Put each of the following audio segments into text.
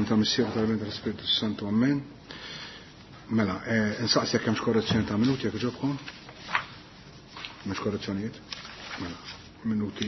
ta' missier tal-Vent Spiritu Santu Amen. Mela, insaqsi jekk hemmx korrezzjoni ta' minuti jekk ġobkom. Mhux korrezzjonijiet. Mela, minuti.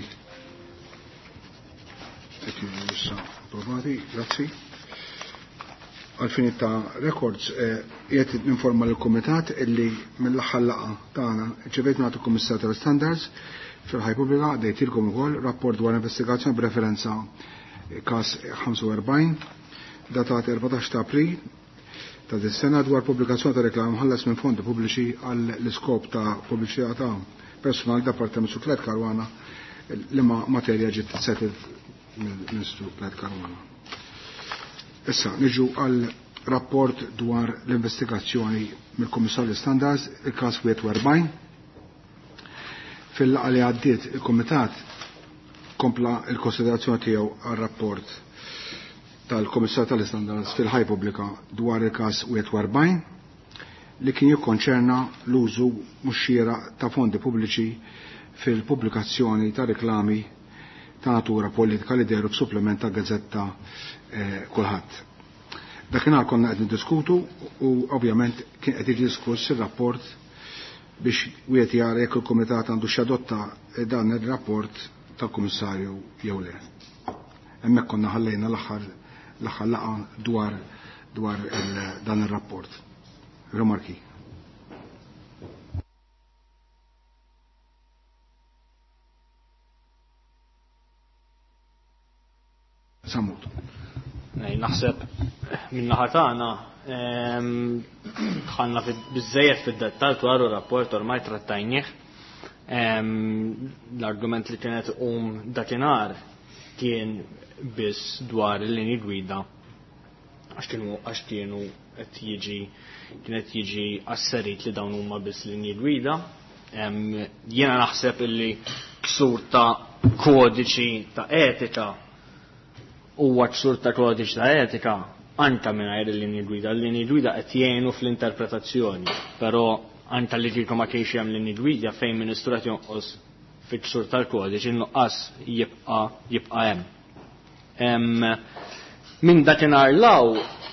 Qed jiġu issa approvati, grazzi. Għal-fini ta' records, jiet ninforma l-Komitat illi mill-aħħar laqa tagħna ċevejt nagħtu Kummissar tal-Standards fil-ħaj pubblika dejtilkom ukoll rapport dwar investigazzjoni b'referenza każ 45 datat 14 ta' April ta' dis-sena dwar pubblikazzjoni ta' reklam ħallas minn fondi pubbliċi għall-iskop ta' pubbliċità ta' personal Departament su Tlet Karwana li ma' materja ġiet tsettil mill-Ministru Tlet Karwana. Issa, niġu għal rapport dwar l-investigazzjoni mill-Kummissarju Standards, il-kas 41. Fil-laqa li għaddiet il-Komitat kompla il-konsiderazzjoni tiegħu għal rapport tal-Kummissarju tal-Standards fil-ħaj pubblika dwar il-kas 41 li kien jikkonċerna l-użu mhux xieraq ta' fondi pubbliċi fil-pubblikazzjoni ta' reklami ta' natura politika li deru b'supplement ta' gazzetta kulħadd. Dakinhar konna qed niddiskutu u ovvjament kien qed jiġi diskuss ir-rapport biex wieħed jara jekk il-Kumitat għandu x'adotta dan ir-rapport tal-Kummissarju jew le. Hemmhekk konna ħallejna l-aħħar laqa dwar dan ir-rapport. Remarki. Samut. Naħseb min-naħa tagħna ħanna biżejjed fid-dettall dwar ir-rapport ormai trattajnieh. L-argument li kienet dakinhar kien biss dwar il-linji gwida għax kienu kienet jiġi asserit li dawn huma biss linji gwida. Jiena naħseb illi ksur ta' kodiċi ta' etika huwa ksur ta' kodiċi ta' etika anke mingħajr il-linji gwida. L-linji gwida qed jgħinu fl-interpretazzjoni, però anke li kieku ma kienx hemm linji gwida fejn Ministru qed jonqos fi-ksur tal-kodiċi nuqqas jibqa' hemm. Minn dakinhar law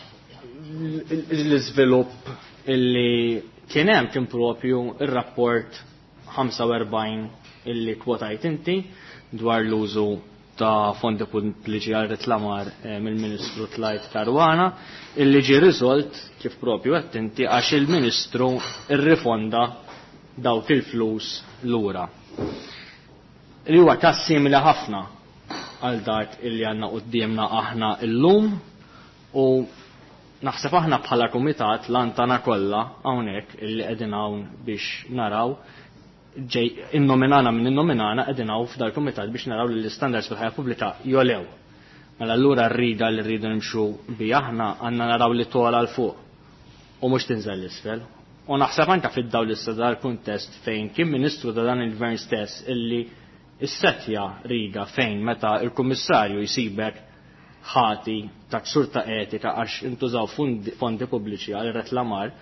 l-iżvilupp illi kien hemm kien propju ir-rapport 45 illi kwotajt inti dwar l-użu ta' fondi pubbliċi għal reklamar mill-Ministru Tlet Karwana illi ġie riżolt kif propju qed inti għax il-Ministru irrifonda dawk il-flus lura. Li huwa każ simili ħafna għal dak illi għandna qudiemna aħna llum u naħseb aħna bħala kumitat l-antana kollha hawnhekk illi qegħdin hawn biex naraw innominana minn innominana qegħdin hawn f'dal-kumitat biex naraw li l-istandards fil-ħajja pubblika jolew. Mela allura rrida li rridu nimxu bi aħna għandna naraw li tola l fuq u mhux tinżel l-isfel. U naħseb anke fid-dawl issa dal-kuntest fejn kien Ministru ta' dan il-Gvern stess illi issettja rida fejn meta il-Kummissarju jsibek ħati ta' ksur ta' etika għax intużaw fondi pubbliċi għal reklamar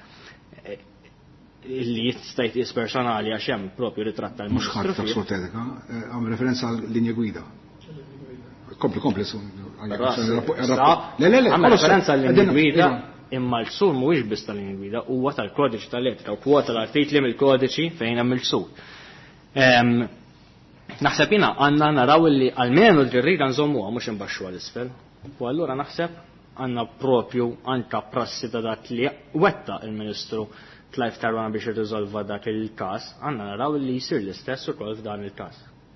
illi jista' jitqies personali għax hemm propju ritratta mhux ħadd ta' ksur ta' etika, għam referenza għal linja gwida. Kompli su. Għam referenza għal linja gwida imma l-ksur mhuwiex biss tal-linja gwida huwa tal-kodiċi tal-etika u kwota l-artikli mill-kodiċi fejn hemm il-ksur. Naħseb jiena għandna naraw li almenu l-ġirrida nżommuha mhux imbaxxuha l-isfel. U allura naħseb għandna propju anke prassi ta' dak li wetta il-Ministru Tlet Karwana biex irriżolva dak il-każ, għandna naraw li jsir l-istess ukoll f'dan il-każ.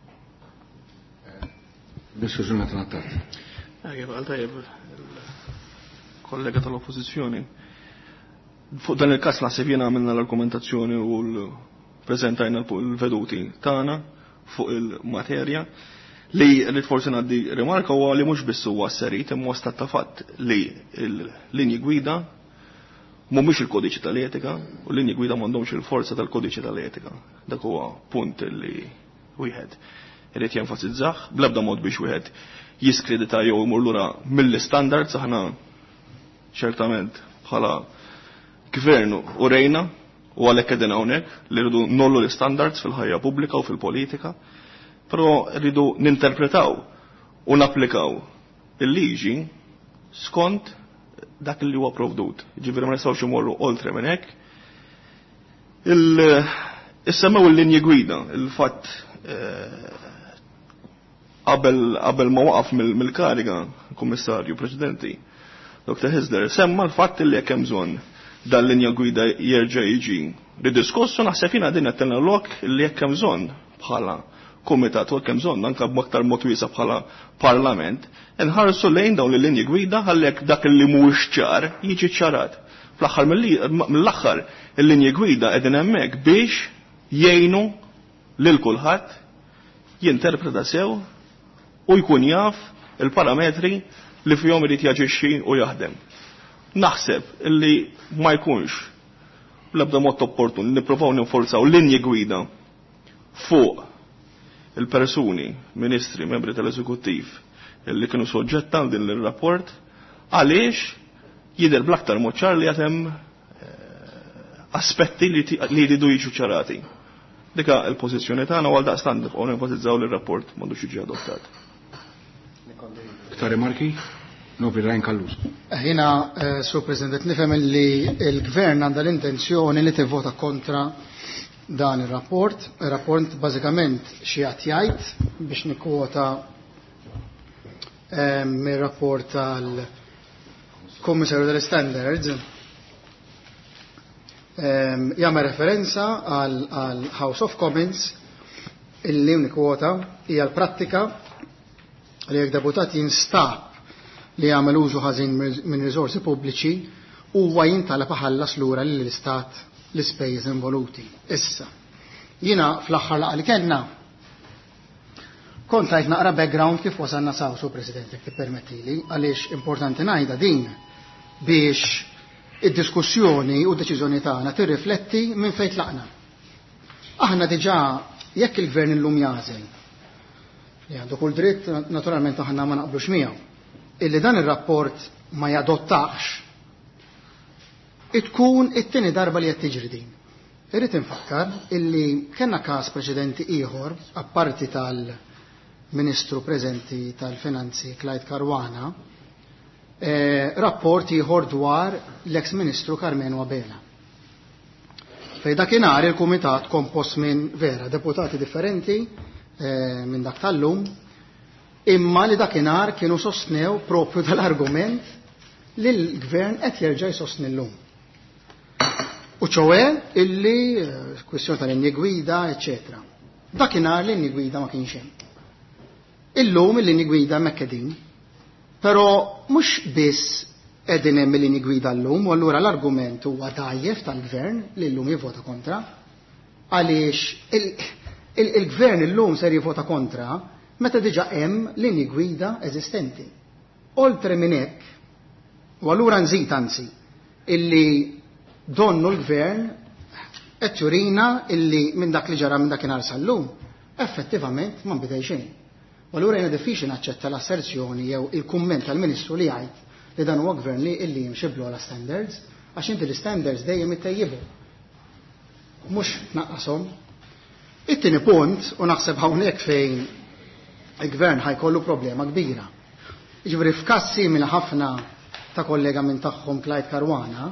Biex użuna trattat. Tajjeb, kollega tal-Oppożizzjoni. Fuq dan il-każ naħseb jiena għamilna l-argumentazzjoni u l-preżentajna l-veduti tagħna fuq il-materja li forsi ngħaddi rimarka huwa li mhux biss huwa asserit imma stat ta' fatt li l-linji gwida mhumiex il-kodiċi tal-etika u l-linji gwida m'għandhomx il-forza tal-kodiċi tal-etika. Dak huwa punt li wieħed irid jenfasizzah bl-ebda mod biex wieħed jiskredita jew imur lura mill-standards aħna ċertament bħala gvernu u rejna u għalhekk qegħdin hawnhekk li rridu nollu l-standards fil-ħajja pubblika u fil-politika, però rridu ninterpretaw u napplikaw il-liġi skont dak li huwa provdut. Ġifieri ma nistgħux imorru oltre minn hekk. Issemmew il-linji gwida, il-fatt qabel ma waqaf mill-kariga kummissarju preċedenti, Dr. Hisler, semma l-fatt li jekk hemm bżonn dal-linja gwida jerġa' jiġi ridiskussu, naħseb jiena din qed lok li jekk hemm bżonn bħala kumitat u hemm bżonn anke b'aktar mod wiesa' bħala parlament, inħarsu lejn dawn il-linji gwida ħallek dak li mhuwiex ċar jiġi ċarat. Fl-aħħar mill-aħħar il-linji gwida qegħdin hemmhekk biex jgħinu lil kulħadd jinterpreta sew u jkun jaf il-parametri li fihom irid jaġixxi u jaħdem. Naħseb illi ma jkunx l-ebda mod opportun li nippruvaw ninforzaw linji gwida fuq il-persuni, ministri, membri tal-eżekuttiv illi kienu soġġett għal din il-rapport għaliex jidher bl-aktar mod ċar li għatem aspetti li jridu jiġu ċarati. Dika il-pożizzjoni tagħna għal daqstant nibqgħu nenfasizzaw li r-rapport m'għandux jiġi adottat. Iktar remarki? No, Pirrajn Kallus. Jiena, Sur President, nifhem li l-Gvern għandha l-intenzjoni li tivvota kontra dan ir-rapport. Ir-rapport bażikament xi qed jgħid biex nikkwota mir-rapport tal-Kummissarju tal-Standards jagħmel referenza għal House of Commons illi nikkwota hija l-prattika li jekk deputat jinstab li jagħmel użu ħażin minn riżorsi pubbliċi huwa jintalab iħallas lura lill-istat l-ispejjeż involuti. Issa, jiena fl-aħħar laqgħa li kellna kont għajt naqra background kif wasalna saw, Sur President, jekk tippermettili, għaliex importanti ngħidha din biex id-diskussjoni u d-deċiżjoni tagħna tirrifletti minn fejn tlaqna. Aħna diġà jekk il-Gvern illum jażel li għandu kull dritt naturalment aħna ma naqblux miegħu illi dan ir-rapport ma jadottax tkun it-tieni darba li qed tiġri din. Irrid infakkar illi kellna każ preċedenti ieħor apparti tal-Ministru preżenti tal-Finanzi Clyde Caruana, rapport ieħor dwar l-eks Ministru Carmenu Abela. Fej dakinhar il-Kumitat kompost minn vera deputati differenti minn dak tal-lum, imma li dakinhar kienu sostnew propju dal-argument li l-Gvern qed jerġa' jsostni llum. U ċowe illi kwestjoni tal-linji gwida, eċetera. Dakinhar l-linji gwida ma kienx hemm. Illum il-linji gwida mekkedin, però mhux biss qegħdin hemm il-linji gwida llum, u allura l-argument huwa dajjef tal-Gvern li llum jivvota kontra, għaliex il-Gvern illum ser jivvota kontra meta diġà hemm linji gwida eżistenti. Oltre minn hekk, u allura nżid anzi illi donnu l-Gvern qed jurina illi minn dak li ġara minn dakinhar sal-lum effettivament ma nbidel xejn. U allura jiena diffiċli naċċetta l-asserzjoni jew il-kumment tal-Ministru li jgħid li dan huwa Gvern li illi jimxiblu għal standards għax inti l-standards dejjem ittejjibu. Mhux naqqashom. It-tieni punt u naħseb hawnhekk fejn il-Gvern ħajkollu problema kbira. Jiġifieri f'każ simili ħafna ta' kollega minn tagħhom Clyde Caruana,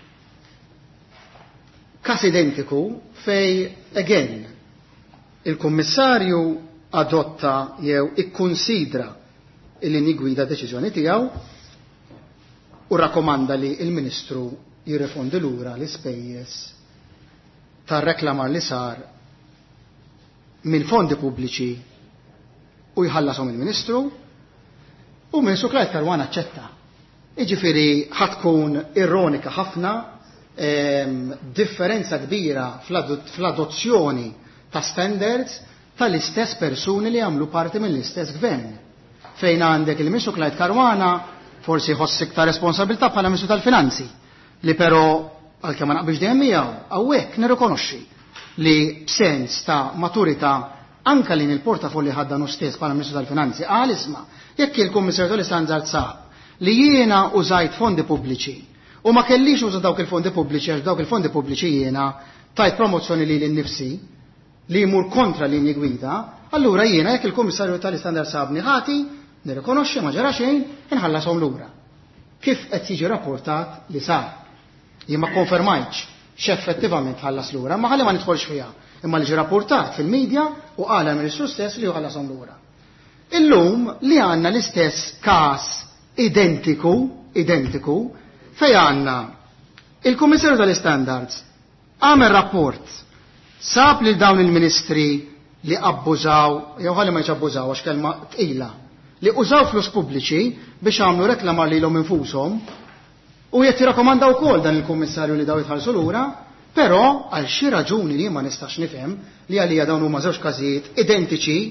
każ identiku fej again il-Kummissarju adotta jew ikkunsidra il-linji gwida deċiżjoni tiegħu u rakkomanda li il-Ministru jirrifondi lura l-ispejjeż tar-reklamar li sar minn fondi pubbliċi u jħallasom il-Ministru u Ministru Clyde Caruana aċċetta. Jiġifieri ħatkun ironika ħafna differenza kbira fl-adozzjoni ta' standards tal-istess persuni li għamlu parti mill-istess Gvern. Fejn għandek il-Ministru Clyde Caruana forsi ħoss iktar responsabilità bħala Ministru tal-Finanzi, li però għalkemm ma naqbilx dejjem miegħu hawnhekk nirrikonoxxi li b'sens ta' maturità anke lin il-portafolli ħaddan stess bħala Ministru tal-Finanzi qal isma' jekk il-Kummissarju tal-Istandards sab li jiena użajt fondi pubbliċi u ma kellix uża dawk il-fondi pubbliċi għax dawk il-fondi pubbliċi jiena tajt promozzjoni li l-nifsi li jmur kontra linji gwida, allura jiena jekk il-Kummissarju tal-Istandards sabni ħati nirrikonoxxi ma ġara xejn inħallasom lura. kif qed jiġi rapportat li sar. Jien ma konfermajtx x'effettivament ħallas lura, ma ħalli ma nidħolx fiha. Imma li ġi rapportat fil-medja u qal il-Ministru stess li ħallasom lura. Illum li għandna l-istess każ identiku fejn għandna il-Kummissarju tal-Standards għamel rapport sab li dawn il-ministri li abbużaw, jew ħalli ma jabbużaw għax kelma tqila, li użaw flus pubbliċi biex għamlu reklama lilhom infushom u qed jirrakkomandaw ukoll dan il-Kummissarju li daw jitħallsu lura, però għal xi raġuni li ma nistax nifhem li għalija dawn huma żewġ każijiet identiċi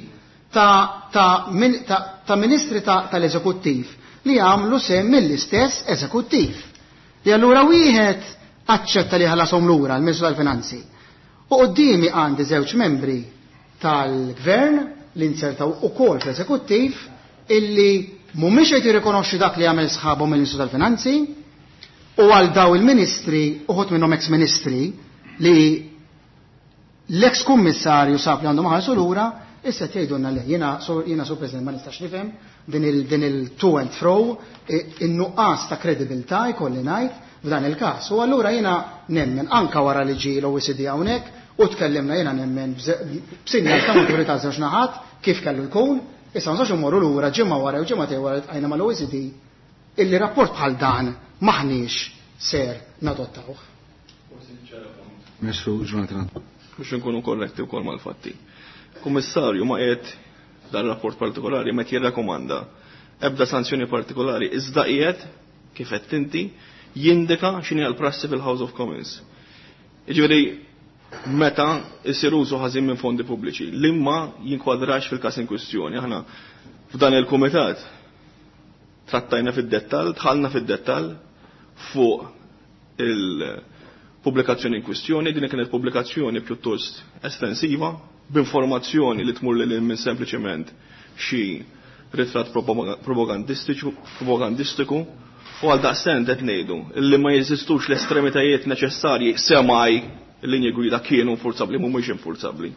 ta' ministri tal-eżekuttiv li għamlu sem mill-istess eżekuttiv. Li allura wieħed aċċetta li ħallasom lura l-Ministru tal-Finanzi. U qudiemi għandi żewġ membri tal-Gvern li nsertaw ukoll fl-eżekuttiv illi mhumiex qed jirrikonoxxi dak li għamel sħabhom mill-Ministru tal-Finanzi u għal daw il-ministri uħut minnhom ex-ministri li l-ex-kummissarju sab li għandhom ħarsu lura, issa tgħidulna le jiena sur President ma nistax nifhem din il-to and fro in-nuqqas ta' kredibilità jkolli ngħid f'dan il-każ. U allura jiena nemmen anke wara li ġie l-OECD hawnhekk u tkellimna jiena nemmen b'sinjal ta' maturità żewġ naħat kif kellu jkun, issa ma sax immorru lura ġimgħa wara u ġimgħa wara tqajna mal-OECD illi rapport bħal dan maħniex ser nadottawh. Mesru Jonathan. Biex nkunu korretti wkoll mal-fatti. Kummissarju ma qiegħed dan rapport partikolari ma jirrakkomanda ebda sanzjoni partikolari iżda qiegħed kif qed inti jindika x'inhi l-prassi fil-House of Commons. Jiġifieri meta jsir użu ħażin minn fondi pubbliċi li ma jinkwadrax fil-każ in kwistjoni. Aħna f'dan il-kumitat trattajna fid-dettall, tħallna fid-dettall fuq il-pubblikazzjoni in kwistjoni, din kienet pubblikazzjoni pjuttost estensiva, b'informazzjoni li tmur lil minn sempliċement xi ritratt propagandistiku u għal daqstant qed ngħidu illi ma jeżistux l-estremitajiet neċessarji semaj il-linji gwida kienu forzabbli mhumiex infurzabbli.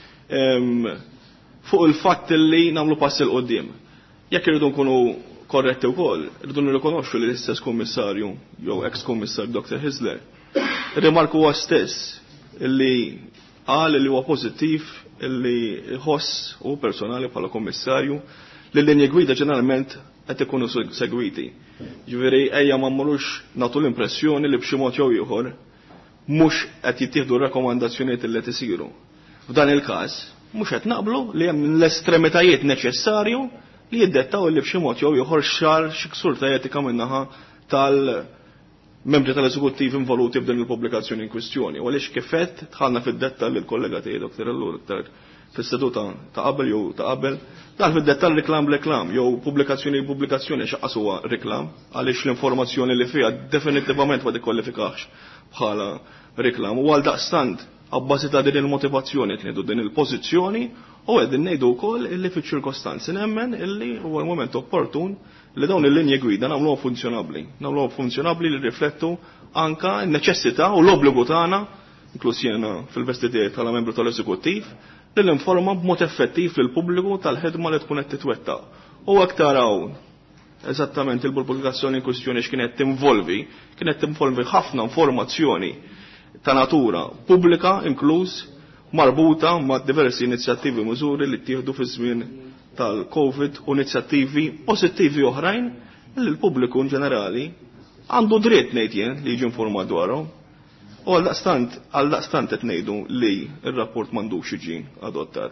Fuq il-fatt li nagħmlu pass il qudiem. Jekk irridu nkunu korretti wkoll, irridu nirrikonoxxu li l-istess kummissarju jew ex-kummissar Dr. Hisler rimarku huwa stess illi qal li huwa pożittiv illi ħoss u personali bħala kummissarju li l-linji gwida ġeneralment qed ikunu segwiti. Ġifieri ejja ma mmorrux nagħtu l-impressjoni li b'xi mod jew ieħor mhux qed jittieħdu rakkomandazzjonijiet li qed isiru. F'dan il-każ mhux qed naqblu li hemm l-estremitajiet neċessarju li jiddettaw li b'xi mod jew ieħor xar xi ksur ta' etika min-naħa tal-membri tal-eżekuttiv involuti f'din il-pubblikazzjoni in kwistjoni. U għaliex kif qed tħallna fid-dettall il-kollega tiegħi Dr. Allur fis-seduta ta' qabel jew ta' qabel dan fid-dettall reklam jew pubblikazzjoni x'aqqas huwa reklam għaliex l-informazzjoni li fiha definittivament ma tikkwalifikax bħala reklam. U għal daqstant abbażi ta' din il-motivazzjoni tniedu din il-pożizzjoni u qegħdin ngħidu wkoll illi fiċ-ċirkostanzi nemmen illi huwa l-moment opportun li dawn il-linji gwida nagħmluhom funzjonabbli li riflettu anka n-neċessità u l-obbligu tagħna inkluż jiena fil-vesti tiegħi bħala membru tal-eżekuttiv li l-informa b'mod effettiv lil pubbliku tal-ħidma li tkun qed titwettaq. U aktar hawn eżattament il-pubblikazzjoni in kwistjoni x'kienet tinvolvi ħafna informazzjoni ta' natura pubblika inkluż marbuta ma' diversi inizjattivi miżuri li ttieħdu fi żmien tal-COVID u inizjattivi pożittivi oħrajn li l-pubbliku in ġenerali għandu dritt ngħid jien li jiġi informat dwarhom. U għal daqstant qed ngħidu li r-rapport m'għandux jiġi adottat.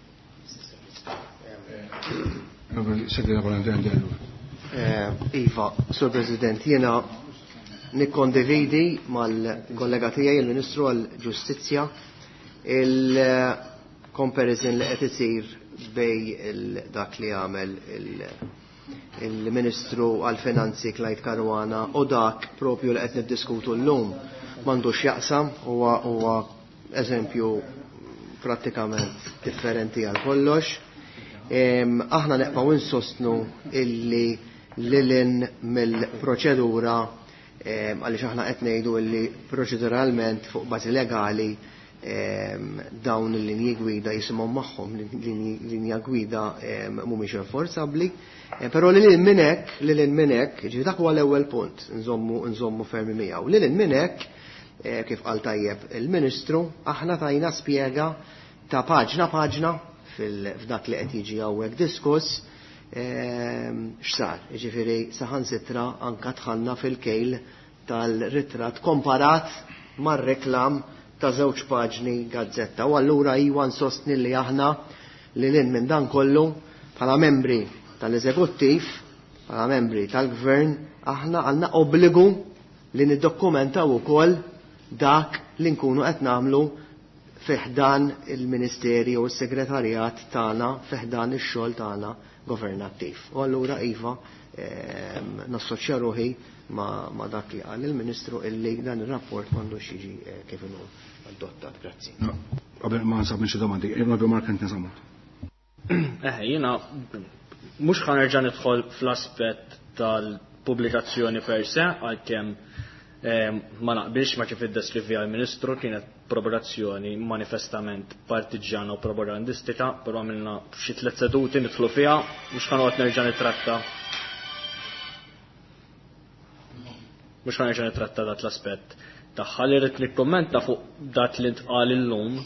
Iva, Sur President, jiena nikkondividi mal-kollega tiegħi il-Ministru għall-Ġustizzja il-comparison li qed isir bej dak li għamel il-Ministru għall-Finanzi Clyde Caruana u dak propju li qed niddiskutu llum m'għandux jaqsam huwa eżempju prattikament differenti għal kollox. Aħna neqgħu insostnu illi lilin mill-proċedura għaliex aħna qed ngħidu illi proċeduralment fuq bażi legali dawn il-linji gwida jisimhom magħhom linja gwida mhumiex enforzabbli, però lil minn hekk, ġifieri dak huwa l-ewwel punt nżommu fermi miegħu. Lil minn hekk, kif qal tajjeb il-Ministru, aħna tajna spjega ta' paġna f'dak li qed jiġi hawnhekk diskuss x'sar. Jiġifieri saħansitra anke dħalna fil-kejl tal-ritratt komparat mar-reklam ta' żewġ paġni gazzetta. U allura iwa nsostni li aħna li lin minn dan kollu bħala membri tal-eżekuttiv, bħala membri tal-gvern, aħna għandna obbligu li niddokumentaw ukoll dak li nkunu qed nagħmlu fiħdan il-Ministeri u s-Segretarjat tagħna fiħdan ix-xogħol tagħna governattiv. U allura iva nassoċja ruħi ma dak li qal il-Ministru illi dan ir-rapport m'għandux jiġi kif inhu adottat. Grazzi. Qabel ma nsab minn xi domandi, irnobi Markant niżammut. Jiena mhux ħanerġa' nidħol fl-aspett tal-pubblikazzjoni per se għalkemm ma naqbilx ma kif iddeskrivija l-Ministru kienet propagazzjoni manifestament partiġjana u propagandistika, però għamilna xi 3 seduti nidħlu fiha mhux ħanoqgħod nerġa' nitratta dat l-aspett tagħha li rrid nikkommenta fuq dak li ntqal illum.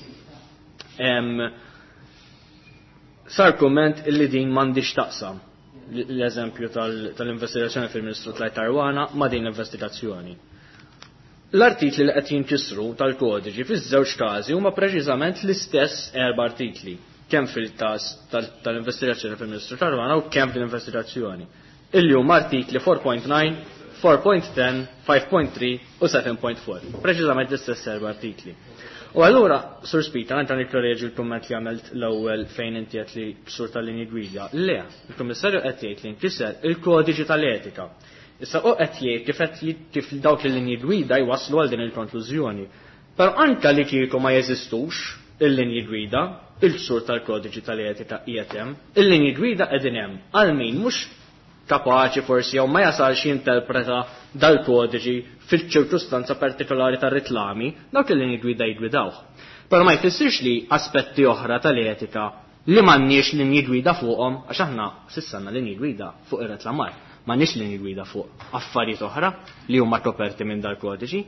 Sar kumment illi din m'għandix taqsam l-eżempju tal-investigazzjoni fil-Ministru tal-Tarwana ma' din l-investigazzjoni. L-artikli li qed jinkisru tal-kodiġi fiż-żewġ każi huma preċiżament l-istess 4 artikli, kemm fil-każ tal-investigazzjoni fil-Ministru Tarwana u kemm fil-investigazzjoni. Illi huma artikli 4.9, 4.10, 5.3 u 7.4. Preċiżament l-istess 4 artikli. U allura, Sur Spita, għanta nikkoreġi l-komment li għamilt l-ewwel fejn inti qed li sur tal-linji gwida. Le, il-Kummissarju qed jgħid li nkisser il-kodiġi tal-etika. Issa u qed jgħid kif dawk il-linji gwida jwaslu għal din il-konklużjoni. Però anke li kieku ma jeżistux il-linji gwida, il-sur tal-kodiġi tal-etika qiegħed hemm, il-linji gwida qegħdin hemm għal min mhux kapaċi forsi jew ma jasalx jinterpreta dal-kodiġi fil-ċirkustanza partikolari tar-ritlami, dawk il-linji gwida jgwidawh. Però ma jfissirx li aspetti oħra tal-etika li m'għandniex linji gwida fuqhom, għax aħna s'issanna linji gwida fuq ir-retlamar, m'għandniex linji gwida fuq affarijiet oħra li huma koperti minn dal-kodiġi.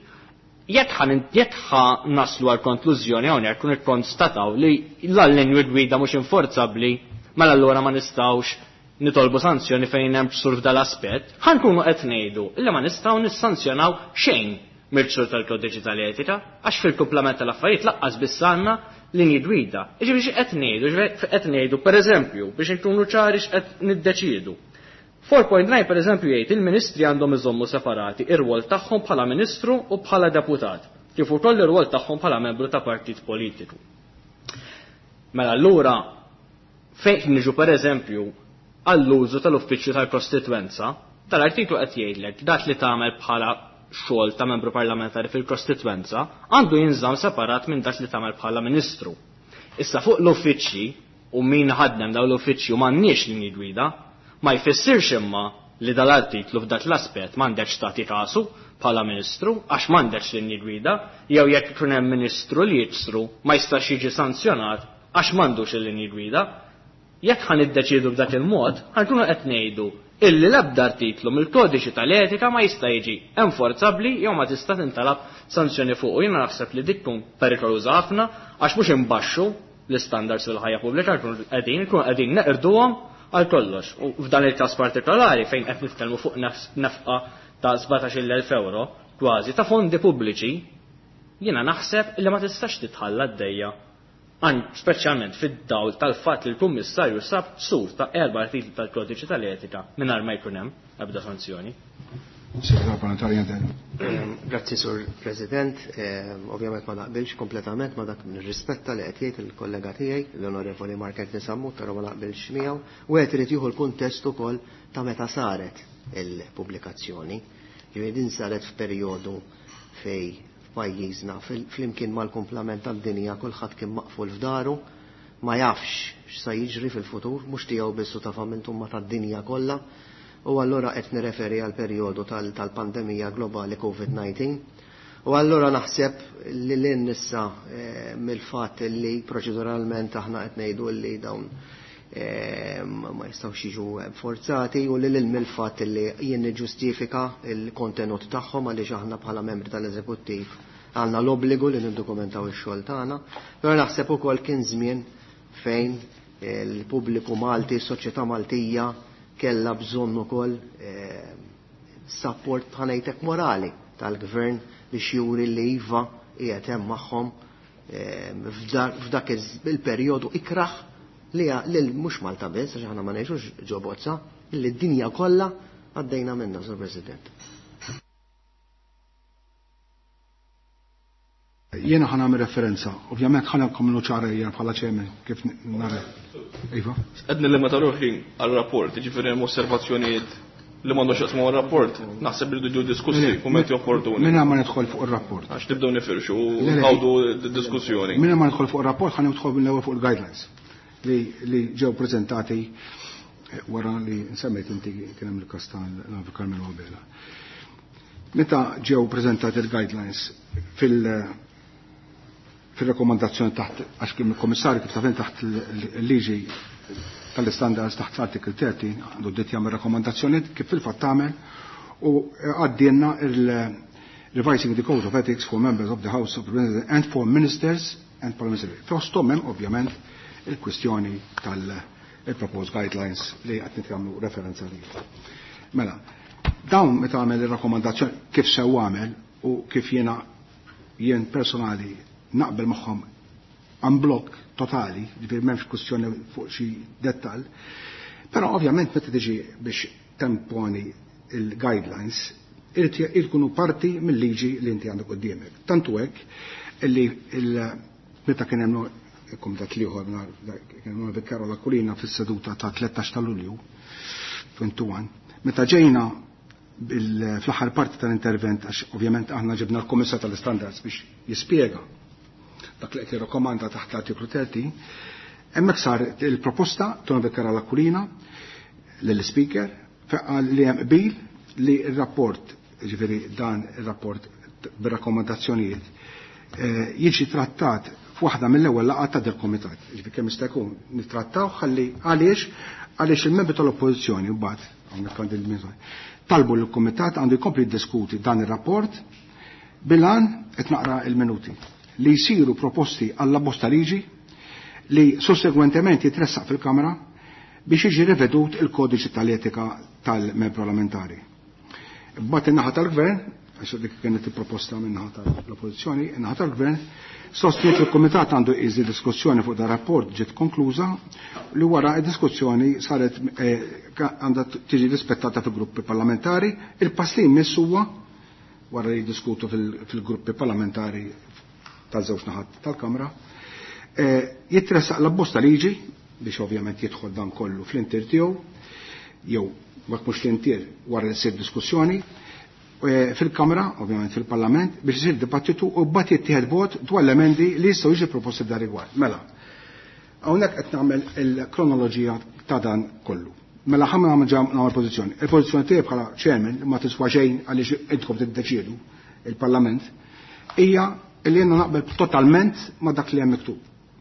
Jekk naslu għal konklużjoni hawnhekk kun ikkonstataw li l-linji gwida mhux inforzabbli, mela allura ma nistgħux nitolbu sanzjoni fejn hemm ksur f'dal aspett, ħankunu qed ngħidu illi ma nistgħu nissanzjonaw xejn mill-ksur tal-kodiċi tal-etika, għax fil-kumplament tal-affarijiet laqqas biss għandna linji gwida. Ġifieri qed ngħidu pereżempju biex inkunu ċari x'qed niddeċiedu. 4.9 pereżempju jgħid il-Ministri għandhom iżommu separati ir-rwol tagħhom bħala Ministru u bħala Deputat, kif ukoll ir-rwol tagħhom bħala membru ta' partit politiku. Mela allura fejn niġu pereżempju għall-użu tal-uffiċċju tal-Kostitwenza, tal-artiklu qed jgħidlek dak li tagħmel bħala xogħol ta' membru parlamentari fil-Kostitwenza għandu jinżamm separat minn dak li tagħmel bħala Ministru. Issa fuq l-uffiċċji u min ħaddem dawn l-uffiċċju m'għandniex linji gwida, ma jfissirx imma li dal-artiklu f'dak l-aspett m'għandekx tagħti kasu bħala Ministru għax m'għandekx linji gwida, jew jekk ikun hemm Ministru li jiksru ma jistax jiġi sanzjonat għax m'għandux il-linji gwida. Jekk ħan iddeċidu b'dak il-mod, ħankunu qed ngħidu illi l-ebda artiklu mill-kodiċi tal-etika ma jista' jiġi enforzabbli jew ma tista' tintalab sanzjoni fuq. Jiena naħseb li dik tkun perikoluża ħafna għax mhux imbaxxu l-istandards fil-ħajja pubblika nkunu qegħdin neqirduhom għal kollox. U f'dan il-każ partikolari fejn qed nitkellmu fuq nefqa ta' 17,000 euro kważi ta' fondi pubbliċi, jiena naħseb li ma tistax titħalla d-dejja. Speċjalment fid-dawl tal-fatt li l-Kummissarju sab sur ta' 4 artikli tal-kodiċi tal-etika mingħajr ma jkun hemm ebda sanzjoni. Grazzi, Sur President. Ovvjament ma naqbilx kompletament ma dak nirrispetta li qed jgħid il-kollega tiegħi, l-Onorevoli Markant Nisammut, però ma naqbilx miegħu. U qed irid jieħu l-kuntest ukoll ta' meta saret il-pubblikazzjoni. Ġifieri din saret f'perjodu fej pajjiżna flimkien mal-kumplament tad-dinja kulħadd kien maqful f'daru, ma jafx x'sa jiġri fil-futur, mhux tiegħu biss ta' familtum ma tad-dinja kollha. U allura qed nirreferi għal perjodu tal-pandemija globali COVID-19. U allura naħseb li l-nissa mill-fatt li proċeduralment aħna qed ngħidu li dawn ma jistgħux jiġu forzati u li mill-fatt li jien niġġustifika l-kontenut tagħhom għaliex aħna bħala membri tal-eżekuttiv għandna l-obbligu li niddokumentaw ix-xogħol tagħna. Però naħseb ukoll kien żmien fejn il-pubbliku Malti, s-soċjetà Maltija kellha bżonn ukoll support bħanejtek morali tal-gvern biex juri li iva qiegħed hemm magħhom f'dak il-perjodu ikraħ li mhux Malta biss għax aħna ma ngħixux ġo Bozza, li d-dinja kollha għaddejna minnha, Sur President. Jiena ħa nagħmel referenza, ovvjament ħana nkommlu ċara jiena bħala ċemen kif nara. Iva. Qed nillimita ruħi għall-rapport, jiġifieri hemm osservazzjonijiet li m'għandux jaqsmu għal-rapport, naħseb li jiġu diskussi kumenti opportuni. Minna ma nidħol fuq ir-rapport. Għax tibdew nifirxu u nħawdu d-diskussjoni. Minna ma nidħol fuq ir-rapport ħa nidħol mill-ewwel fuq il-guidelines li ġew preżentati wara li nsemmejt inti kien hemm il-każ tal-Avukat Carmel Wabela. Meta ġew preżentati il-guidelines fil-rekomandazzjoni taħt għax kien il-Kommissarju kif tafin taħt il-liġi tal-standards taħt l-artiklu 30 għandu d-ditt jagħmel rakkomandazzjonijiet kif fil-fatt tagħmel u għaddienna il-revising the code of ethics for members of the House of Representatives and for ministers and parliamentary. Fosthom hemm ovvjament il-kwistjoni tal-proposed guidelines li qed nitgħamlu referenza li. Mela, dawn meta għamel ir-rakkomandazzjoni kif sew għamel u kif jien personali naqbel magħhom unblock totali, ġifir m'hemmx kwestjoni fuq xi dettall, però ovvjament meta tiġi biex temponi il-guidelines irid ikunu parti mill-liġi li inti għandek quddiemek. Tantu hekk illi meta kien hemm il-Kumitat ieħor kien hemm Karola Kulina fis-seduta ta' 13 ta' Lulju 21, meta ġejna fl-aħħar parti tal-intervent għax ovvjament aħna ġibna l-Kummissar tal-Standards biex jispjega dak li qed jirrakkomanda taħt l-artiklu 30, hemmhekk sar il-proposta Tony Karola Kulina lill-Speaker qal li hemm qbil li r-rapport, ġifieri dan ir-rapport bir-rakkomandazzjonijiet jiġi trattat f'waħda mill-ewwel laqgħa ta' del-Kumitat. Ġifieri kemm jista' jkun nittrattaw ħalli għaliex il-membri tal-oppożizzjoni mbagħad hawnhekk għandi l-miżur talbu l-Kumitat għandu jkompli jiddiskuti dan ir-rapport bilan qed naqra l-minuti li jsiru proposti għall-abbozz ta' liġi li sussegwentement jitressaq fil-Kamra biex jiġi rivedut il-kodiċi tal-etika tal-membri parlamentari. B'għad in-naħa tal-Gvern, għax dik kienet il-proposta min-naħa tal-Oppożizzjoni, in-naħa tal-Gvern sostiet il-Kumitat għandu iżi diskussjoni fuq da' rapport ġiet konkluża li wara d-diskussjoni saret għandha tiġi rispettata fil-gruppi parlamentari, il-pass li jmiss huwa wara li jiddiskutu fil-gruppi parlamentari tal-żewġ naħat tal-Kamra jitressaq l-abbozz ta' liġi biex ovvjament jidħol dan kollu fl-intir tiegħu jew waqt mhux l-intir wara li ssir diskussjoni fil-Kamra, ovvjament fil-Parlament, biex isir dibattitu u mbagħad jittieħed vot dwar l-emendi li jistgħu jiġi proposti dar rigward. Mela, hawnhekk qed nagħmel il-kronoloġija ta' dan kollu. Mela ħamma nagħmel pożizzjoni. Il-pożizzjoni tiegħi bħala chairman ma tiswa xejn għaliex intkom tiddeċiedu il-Parlament hija li jiena naqbel totalment ma' dak li hemm miktub.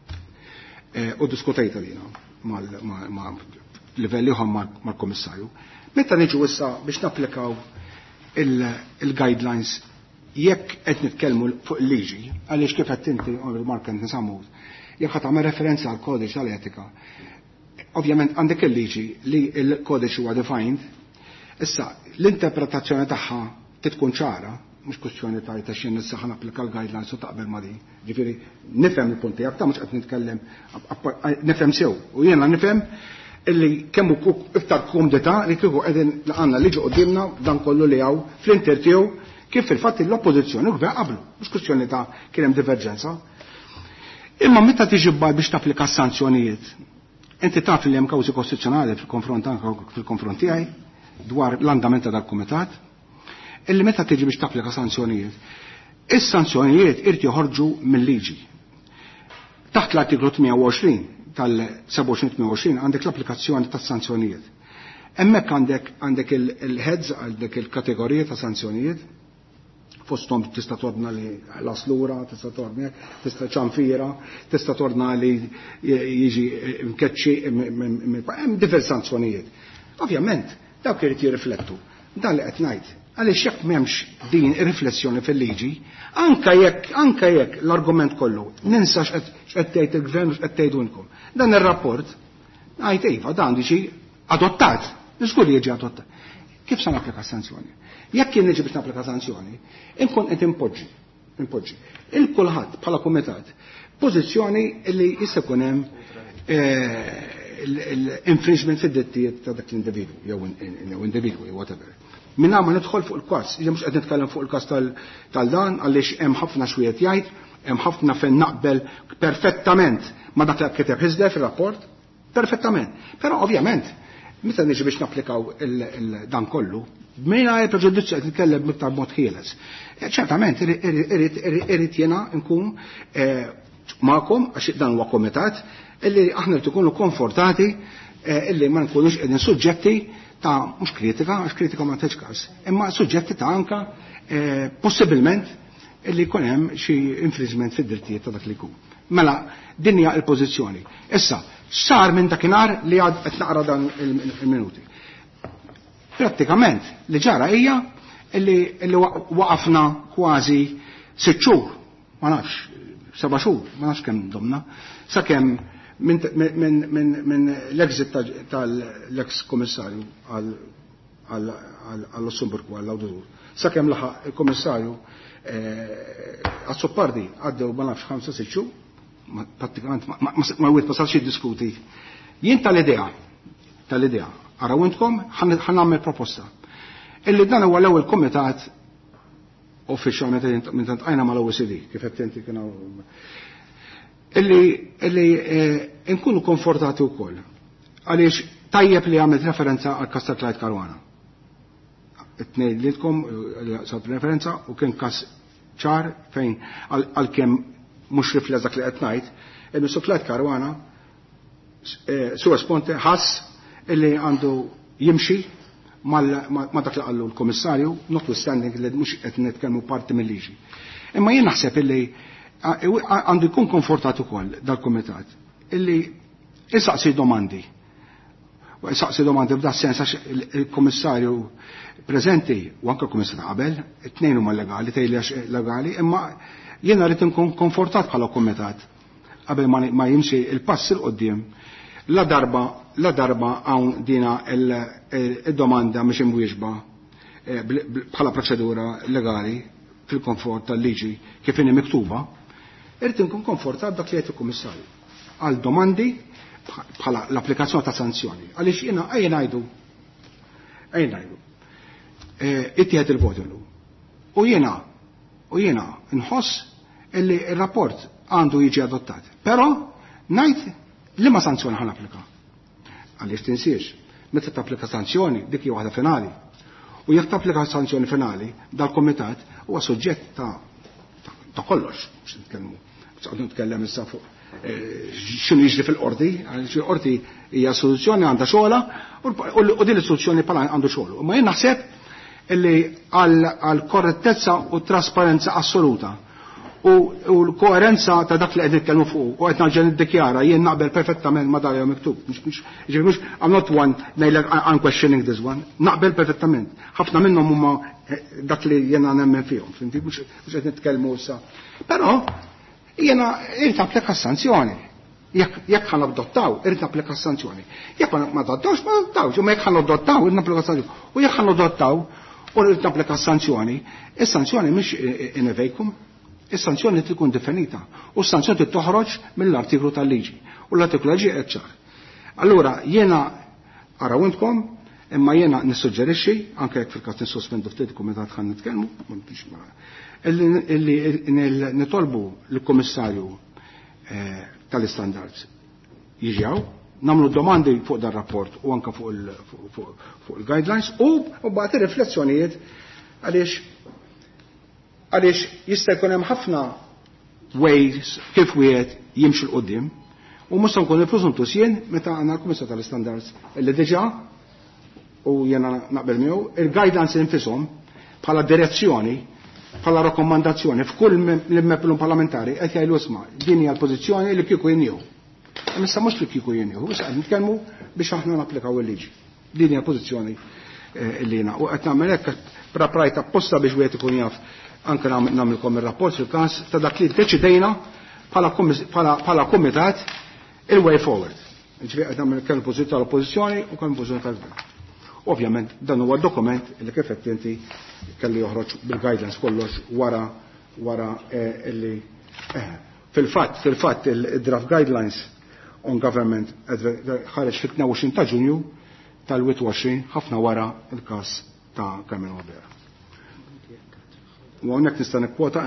U diskutejta lina ma' livelli oħra mal-Kummissarju. Meta niġu issa biex napplikaw il-guidelines jekk qed nitkellmu fuq il-liġi, għaliex kif qed inti Mark nisammu, jekk qed tagħmel referenza għal kodiċ tal-etika, ovvjament għandek il-liġi li l-kodiċ huwa defined, issa l-interpretazzjoni tagħha tkun ċara, mhux kwestjoni ta' xejn issa ħa napplika l-guidelines u taqbel ma' din. Ġifieri nifhem il-punti jekk ta' mhux qed nitkellem nifhem sew u jiena nifhem illi kemmu iktar komdita li kieku qegħdin għandna liġi qudiemna dan kollu li hawn fl-inter tiegħu kif fil-fatt l-oppożizzjoni u gvern qablu, mhux kwestjoni ta' kien hemm diverġenza. Imma meta tiġi biex tapplika s-sanzjonijiet, inti taf li hemm kawżi kostituzzjonali fil-konfront tiegħi dwar l-andamenta tal-Kumitat, illi meta tiġi biex tapplika sanzjonijiet, is-sanzjonijiet irid joħorġu mill-liġi. Taħt l-artiklu 28 tal-27 għandek l-applikazzjoni ta' sanzjonijiet. Hemmhekk għandek il-heads, għandek il-kategorija ta' sanzjonijiet fosthom tista' torna li l-aslura, tista' torna, tista' ċanfira, tista' torna li jiġi mkeċċi hemm diversi sanzjonijiet. Ovvjament, dawk irid jirriflettu. Dan li qed ngħid, għaliex jekk m'hemmx din ir-riflessjoni fil-liġi, anke jekk l-argument kollu ninsa x'qed tgħid il-gvern u x'qed tgħidu inkom. Dan ir-rapport ngħid iva dan jiġi adottat, żgur li jiġi adottat. Kif se napplika sanzjoni? Jekk jien niġi biex napplika sanzjoni, inkun qed impoġġi. Il-kulħadd bħala kumitat pożizzjoni li jista' jkun hemm l-infringement fid-drittijiet ta' dak l-individwu jew individwi whatever. Minna ma nidħol fuq il-każ, mhux qed nitkellem fuq il-każ tal-dan għaliex hemm ħafna xwiet jgħid, hemm ħafna fejn naqbel perfettament ma dak li kiteb Hisler fir-rapport, perfettament. Però ovvjament meta niġi biex napplikaw dan kollu, mingħajr preġudizzju qed nitkellem miktar mod ħieles. Ċertament irid jiena nkun magħkom għax dan huwa komitat illi aħna rid ikunu konfortati illi ma nkunux qegħdin suġġetti ta' mhux kritika, għax kritika ma tgħidx każ, imma suġġetti ta' anka possibilment illi jkun hemm xi infringement fid-drittijiet ta' dak li jkun. Mela din hija l-pożizzjoni. Issa, sar minn dakinhar li għad qed naqra dan il-minuti. Prattikament li ġara hija illi waqafna kważi 6 xhur, ma nafx, 7 xhur, ma nafx kemm domna, sakemm minn l-exit tal-ex komissarju għall-Lussemburgu għall-Awditur. Sakemm laħaq il-komissarju għas-Soppardi għaddew ma nafx 5-6 xhur, pratikament ma wieħed ma sarx jiddiskuti. Jien tal-idea, araw intkom ħannagħmel proposta. Illi dan huwa l-ewwel kumitat uffiċjalment minn tant qajna mal-OECD, kif qed inti kienu illi nkunu konfortati wkoll. Għaliex tajjeb li għamilt referenza għal kas ta' Clyde Caruana. It-tnejn li tkom sab referenza u kien kas ċar fejn għalkemm mhux rifless dak li qed ngħid, il-Mr. Clyde Caruana Sur Sponte ħass illi għandu jimxi ma dak li qallu l-Komissarju, notwithstanding li mhux qed nitkellmu parti mill-liġi. Imma jien naħseb illi għandu jkun konfortat ukoll dal-Kumitat illi isaqsi domandi. Isaqsi domandi b'da sens għax il-Komissarju preżenti u anke l-Komissarju qabel, it-tnejn huma legali, tgħidli legali, imma jiena rrid inkun konfortat bħala Kumitat qabel ma jimxi il-pass il qoddim la darba hawn dina il-domanda mhux imwieġba bħala proċedura legali fil-konfort tal-liġi kif inhi miktuba, irid inkun konfortat dak li qed il-Kummissarju għal domandi bħala l-applikazzjoni ta' sanzjoni. Għaliex jiena ejja ngħidu. Ittieħed il-vot illum. U jiena nħoss illi r-rapport għandu jiġi adottat. Però ngħid liema sanzjoni ħan applika. Għaliex tinsiex, meta tapplika sanzjoni dik hija waħda finali. U jekk tapplika sanzjoni finali dal-Komitat huwa suġġett ta' kollox biex nitkellmu. Nitkellem issa fuq x'inhu jiġri fil-qorti, għaliex il-qorti hija soluzzjoni għandha xogħla u din is-soluzzjoni bħala għandu xogħlu. Ma jien naħseb illi għal korrettezza u trasparenza assoluta u l-koerenza ta' dak li qed nitkellmu fuq u qed naġġel niddikjara jien naqbel perfettament ma' dalja miktub. Mhux I'm not one ngħidlek I'm questioning this one. Naqbel perfettament. Ħafna minnhom huma dak li jiena nemmen fihom, finti mhux qed nitkellmu issa. Però jiena irid napplika sanzjoni. Jekk ħan adottaw, irid napplika sanzjoni. Jekk ma adottawx, ma adottawx, imma jekk ħan adottaw, irid napplika sanzjoni. U jekk ħan adottaw u irid napplika sanzjoni, is-sanzjoni mhix inevejkum. Is-sanzjoni tkun definita u s-sanzjoni toħroġ mill-artiklu tal-liġi u l-artiklu tal-liġi qed ċar. Allura jiena araw intkom imma jiena nissuġġerixxi anke jekk fil-każ nissospendu ftit kumitat ħan nitkellmu illi nitolbu l-Kummissarju tal-Istandards jiġi nagħmlu domandi fuq dar rapport u anke fuq il-guidelines u mbagħad ir-riflessjonijiet għaliex jista' jkun hemm ħafna ways kif wieħed jimxi l-qudiem u mhux nkun il-preżuntus jien meta għandna l-Kummissarju tal-Istandards illi diġà u jiena naqbel miegħu il-guidelines infishom bħala direzzjoni bħala rakkomandazzjoni f'kull l-membru parlamentari qed jgħidu isma' din hija l-pożizzjoni li kieku jinnieħu. Issa mhux li kieku jinnieħu, issa qed nitkellmu biex aħna napplikaw il-liġi. Din hija l-pożizzjoni li jiena. U qed nagħmel hekk prajt apposta biex wieħed ikun jaf anke nagħmilkom ir-rapport fil-każ ta' dak li ddeċidejna bħala kumitat il-way forward. Ġifieri qed nagħmel kemm il-pożizzjoni tal-oppożizzjoni u kemm il-pożizzjoni tal-gvern. Ovvjament dan huwa dokument li kif qed inti kelli joħroġ bil-guidance kollox wara illi fil-fatt il-draft guidelines on government ħareġ fit-22 ta' Ġunju tal-21 ħafna wara il-każ ta' Carmen Olbera. U hawnhekk nista' nikkwota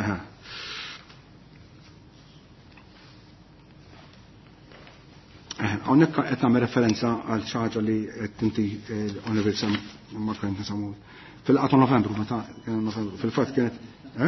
Hawnhekk qed nagħmel referenza għal xi ħaġa li qed inti l-Università ma kienet nisamu fil-laqgħa ta' Novembru meta kien Novembru. Fil-fatt kienet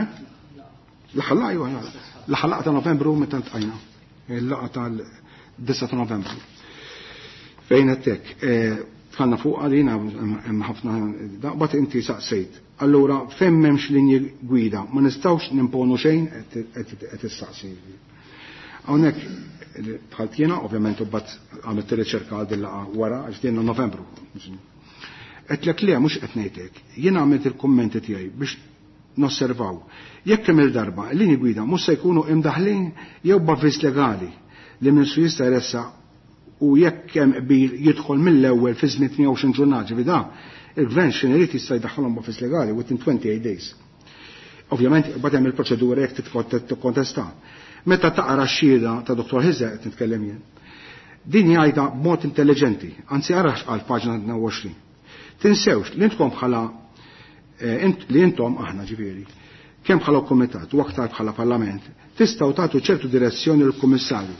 l-aħħar laqgħa ta' Novembru meta ntqajna. Il-laqgħa tal-9 ta' Novembru. Fejn qed hekk tħallna fuq għalina hemm ħafna daqbad inti saqsejt. Allura fejn m'hemmx linji gwida ma nistgħux nimponu xejn qed issaqsi. Hawnhekk bħalt jiena ovvjament ubagħad għamilt riċerka għal din laqgħa wara għax dienna Novembru. Qedlek le mhux qed ngħidlek. Jien għamilt il-kummenti tiegħi biex nosservaw. Jekk hemm il-darba l-linji gwida mhux se jkunu imdaħħlin jew b'avviż legali li Ministru jista' jressa u jekk hemm qbil jidħol mill-ewwel fi żmien 28 ġurnata ġifieri il-gvern x'irid jista' jdaħħalhom b'avviż legali within 28 days. Ovvjament bad hemm il-proċedura jekk tikkontesta. Meta taqra x-xhieda ta' Dr. Hizza qed nitkellem jien. Din jgħidha b'mod intelligenti, anzi arax għal paġna 22. Tinsewx li intkom bħala li intom aħna ġifieri kemm bħala kumitat u aktar bħala parlament tistgħu tagħtu ċertu direzzjoni lill-kummissarju.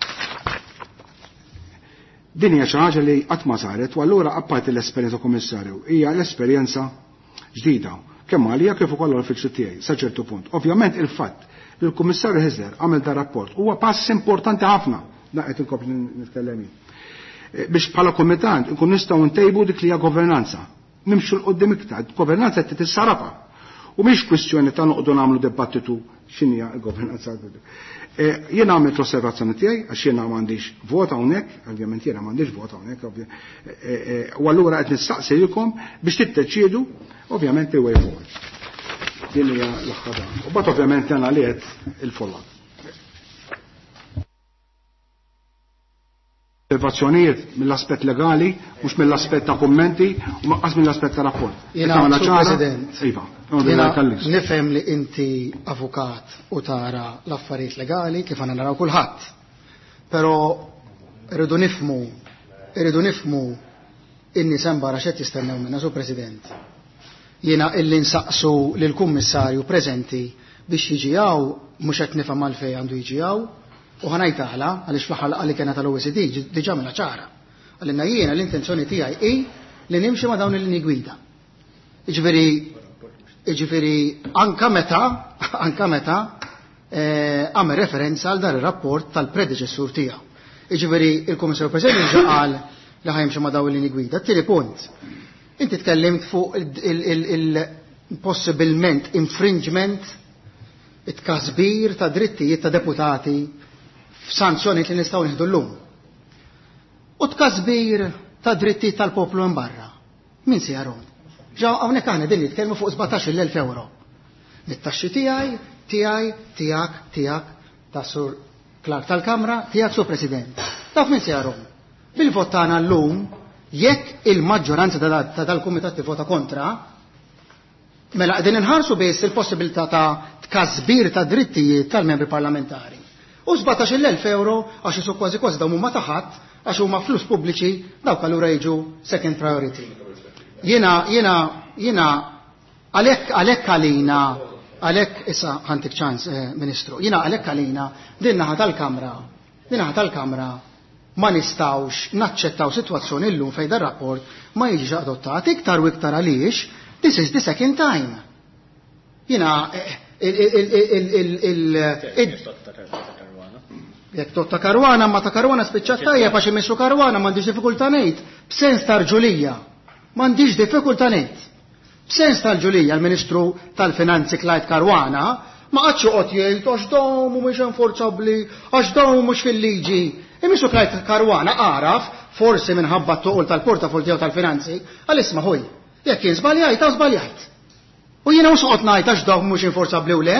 Din hija xi ħaġa li qatt ma saret u allura apparti l-esperjenza kummissarju hija l-esperjenza ġdida kemm għalija kif ukoll l-uffiċċju tiegħi sa ċertu punt. Ovvjament il-fatt li l-Kummissarju Hizzer għamel dar rapport huwa pass importanti ħafna qed inkompli nitkellem biex bħala kumitat nkun nistgħu ntejbu dik li hija governanza. Nimxu l-qudiem iktar, governanza qed tissarafa. U mhix kwistjoni ta' noqogħdu nagħmlu dibattitu x'inhi l-governanza. Jien għamilt l-osservazzjoni tiegħi għax jiena m'għandix vota hawnhekk, ovvjament jiena m'għandix vota hawnhekk, u allura qed nistaqsilkom biex titteċiedu ovvjament il-way forward. Din hija l-aħħar. U bad ovvjament għandna liet il-follow-up. Osservazzjonijiet mill-aspett legali, mhux mill-aspett ta' kummenti, u maqqas mill-aspett ta' rapport. Jiena President. Iva. Jiena nifhem li inti avukat u tara l-affarijiet legali kif għandna naraw kulħadd. Però irridu nifhmu in-nies hemm barra x'qed jistennew minna Sur President. Jiena illi nsaqsu lill-kummissarju preżenti biex jiġi hawn mhux qed nifhem għalfejn għandu jiġi hawn u ħanajt aħla għaliex fl-aħħar laqgħa li kienet tal-OECD diġà mela ċara. Għalina jiena l-intenzjoni tiegħi hi li nimxi ma' dawn il-linji gwida. Jiġifieri anke meta għamel referenza għal dar ir-rapport tal-predeċessur tiegħu. Jiġifieri il-Kummissarju Preżenti ġa qal li ħajmxi ma' dawn il-linji gwida. Tieni punt. Inti tkellimt fuq il-possibilment infringement it-kasbir ta' drittijiet ta' deputati f'sanzjoni li nistgħu nieħdu llum. U t-kasbir ta' drittijiet tal-poplu minn barra. Min se jarhom? Ġew hawnhekk aħna din nitkellmu fuq 17,000 euro. Mit-taxxi tiegħek ta' Sur Clark tal-Kamra, tiegħek Sur President. Taf min se jarhom? Bil-vot tagħna llum jekk il-maġġoranza ta' dal-kumitat tivvota kontra, mela qegħdin inħarsu biss il-possibilità ta' tkasbir ta' drittijiet tal-membri parlamentari. U 17,000 euro għax isu kważi dawn huma taħat għax huma flus pubbliċi dawk allura jiġu second priority. Jiena għalhekk għalina għalhekk issa ħantik ċans Ministru. Jiena għalhekk għalina din naħa tal-Kamra ma nistawx naċċettaw sitwazzjoni llum fejn dar rapport ma jiġix adottat iktar u iktar għaliex this is the second time. Jiena jekk tot ta' karwana ma ta' karwana spiċċat tajjeb għax imexxu karwana m'għandix diffikultà ngħid b'sens ta' rġulija. M'għandix diffikultà ngħid. b'sens tal-ġulija l-Ministru tal-Finanzi Clyde Caruana ma qatx joqgħod jgħid għax dawn mhumiex enforzabbli, għax dawn mhux fil-liġi. Ministru Clyde Caruana għaraf forsi minħabba t-toqol tal-portafol tiegħu tal-finanzi għal isma' ħuj, jekk jien żbaljajt għaw żbaljajt. U jiena mhux qed ngħid għax dawn mhux enforzabbli u le,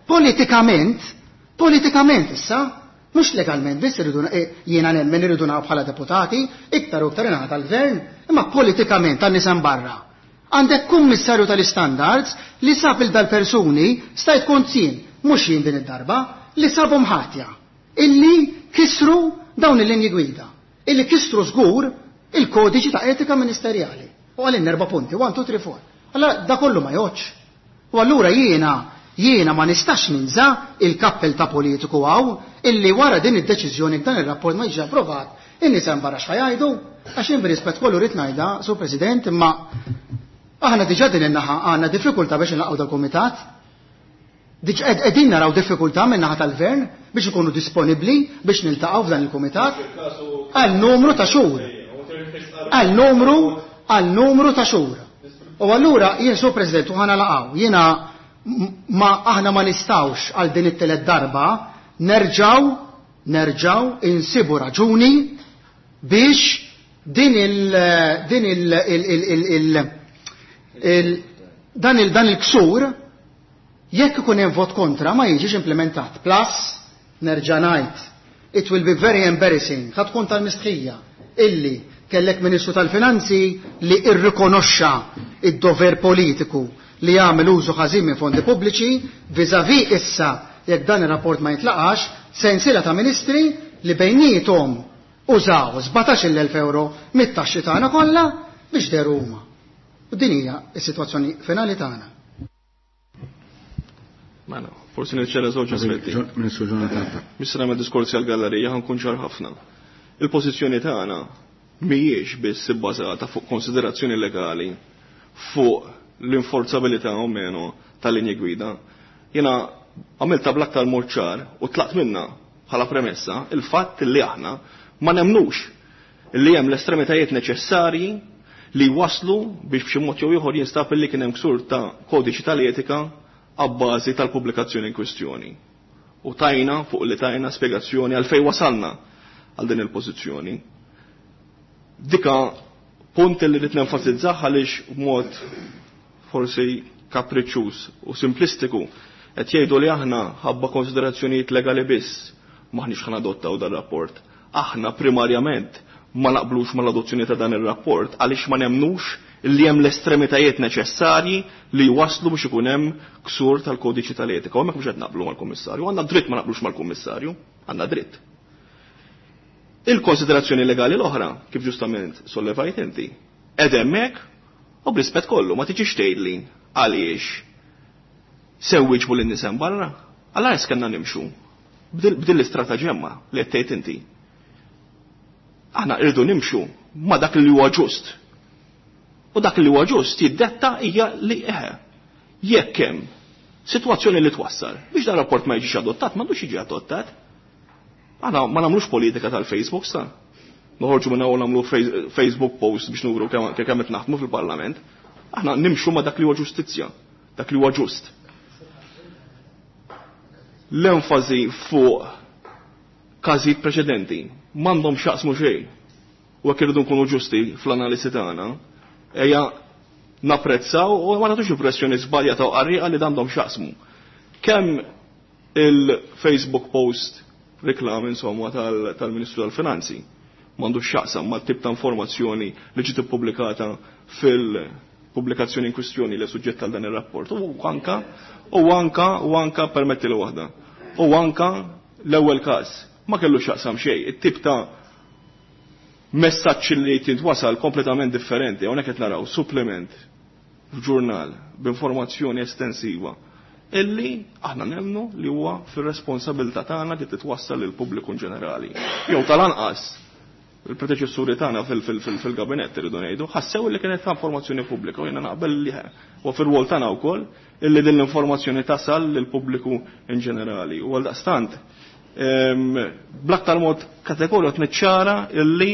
politikament issa, mhux legalment biss irridu jiena nemmen irridu nagħu bħala deputati, iktar u iktar ingħata tal-gvern, imma politikament għan-nies barra. Għandek kummissarju tal-istandards li sab il-dal-persuni stajt konzin, mhux jien din id-darba, li sabhom ħatja, illi kisru dawn il-linji gwida, illi kisru żgur il-kodiċi ta' etika ministerjali. U għalin 4 punti, 1, 2, 3, 4. Allora da kollu ma joċ. U allura jiena ma nistax ninza il-kappell ta' politiku għaw illi wara din id-deċiżjoni dan ir-rapport ma jiġi approvat, in-nies hemm barra x'ħajdu, għax jien birispett kollu rid ngħidha, Sur President, imma aħna diġà din in-naħa għandna diffikultà biex nlaqgħu dal-kumitat. Qegħdin naraw diffikultà min-naħa tal-gvern biex ikunu disponibbli biex niltaqgħu f'dan il-kumitat għal numru ta' xhur. Għal numru ta' xhur. U allura jien Sur President u ħana laqgħu, jiena aħna ma nistgħux għal din it-telet darba nerġgħu insibu raġuni biex dan il-ksur jekk ikun hemm vot kontra ma jiġix implementat. Plus nerġa' ngħid, it will be very embarrassing ħadd tkun tal-mistħija illi kellek Ministru tal-Finanzi li irrikonoxxa id-dover politiku li jagħmel użu ħażin minn fondi pubbliċi viżavi issa jekk dan ir-rapport ma jitlaqax sensiela ta' ministri li bejniethom użaw 17,000 euro mit-taxxi tagħna kollha biex deru huma. U din hija s-sitwazzjoni finali tagħna. Mela, forsi nirċela żewġ aspetti. Ministru Jonathan. Mista nagħmel diskorsi għall-gallerija ħankun ċar ħafna. Il-pożizzjoni tagħna mhijiex biss ibbażata fuq konsiderazzjoni legali fuq l-inforzabilità o meno tal-linji gwida. Jiena għamilta bl-aktar mod ċar u tlaqt minna bħala premessa il-fatt li aħna ma nemnux li hemm l-estremitajiet neċessarji li waslu biex b'xi mod jew ieħor jinstab li kien hemm ksur ta' kodiċi tal-etika għabbażi tal-pubblikazzjoni in kwestjoni. U tajna fuq li tajna spjegazzjoni għal fejn wasalna għal din il-pożizzjoni. Dika punt li rid nenfasizzaħ għaliex b'mod forsi kapriċċjuż u simplistiku qed jgħidu li aħna ħabba konsiderazzjonijiet legali biss maħniex ħanadottaw dan rapport. Aħna primarjament ma naqblux mal-adozzjoni ta' dan ir-rapport għaliex ma nemnux li hemm l-estremitajiet neċessarji li waslu biex ikun hemm ksur tal-kodiċi tal-etika. U hemmhekk mhux qed naqblu mal-Kummissarju, għandna dritt ma naqblux mal-Kummissarju, għandna dritt. Il-konsiderazzjoni legali l-oħra, kif ġustament sollevajt inti, qed hemmhekk u b'rispett kollu ma tiġix tgħidli għaliex sewwiġ bu lin-nisem barra. Allura kellna nimxu b'din l-istrataġemma li qed tgħid inti. Aħna rridu nimxu ma dak li huwa ġust. U dak li huwa ġust jiddetta hija li jekk hemm sitwazzjoni li twassal biex dan rapport ma jiġix adottat, m'għandux jiġi adottat. Aħna ma nagħmlux politika tal-Facebook sa. Noħorġu minn hawn nagħmlu Facebook post biex nuru kemm qed naħdmu fil-Parlament. Aħna nimxu ma dak li huwa ġustizzja, dak li huwa ġust. L-enfasi fuq każijiet preċedenti m'għandhom x'jaqsmu xejn. U hekk irridu nkunu ġusti fl-analisi tagħna, ejja napprezzaw u ma nagħtux impressjoni żbaljata u qarrieqa li għandhom x'jaqsmu. Kemm il-Facebook post reklam insomma tal-Ministru tal-Finanzi m'għandux x'jaqsam mat-tip ta' informazzjoni li ġiet ippubblikata fil-pubblikazzjoni in kwistjoni li suġġett tal dan ir-rapport. U anka permetti li waħda. U anka l-ewwel każ ma kellux x'jaqsam xejn. It-tip ta' messaġġ li tintwasal kompletament differenti. Hawnhekk qed naraw supplement f'ġurnal b'informazzjoni estensiva illi aħna nemnu li huwa fir-responsabilità tagħna li titwassal lil pubbliku ġenerali. Jew tal-anqas il-predeċessuri tagħna fil-gabinett irridu ngħidu ħassew li kienet ta' informazzjoni pubblika u jiena naqbel li u fir-rwol tagħna wkoll illi din l-informazzjoni tasal lil pubbliku in ġenerali. U għaldaqstant bl-aktar mod kategorju qed niċċara illi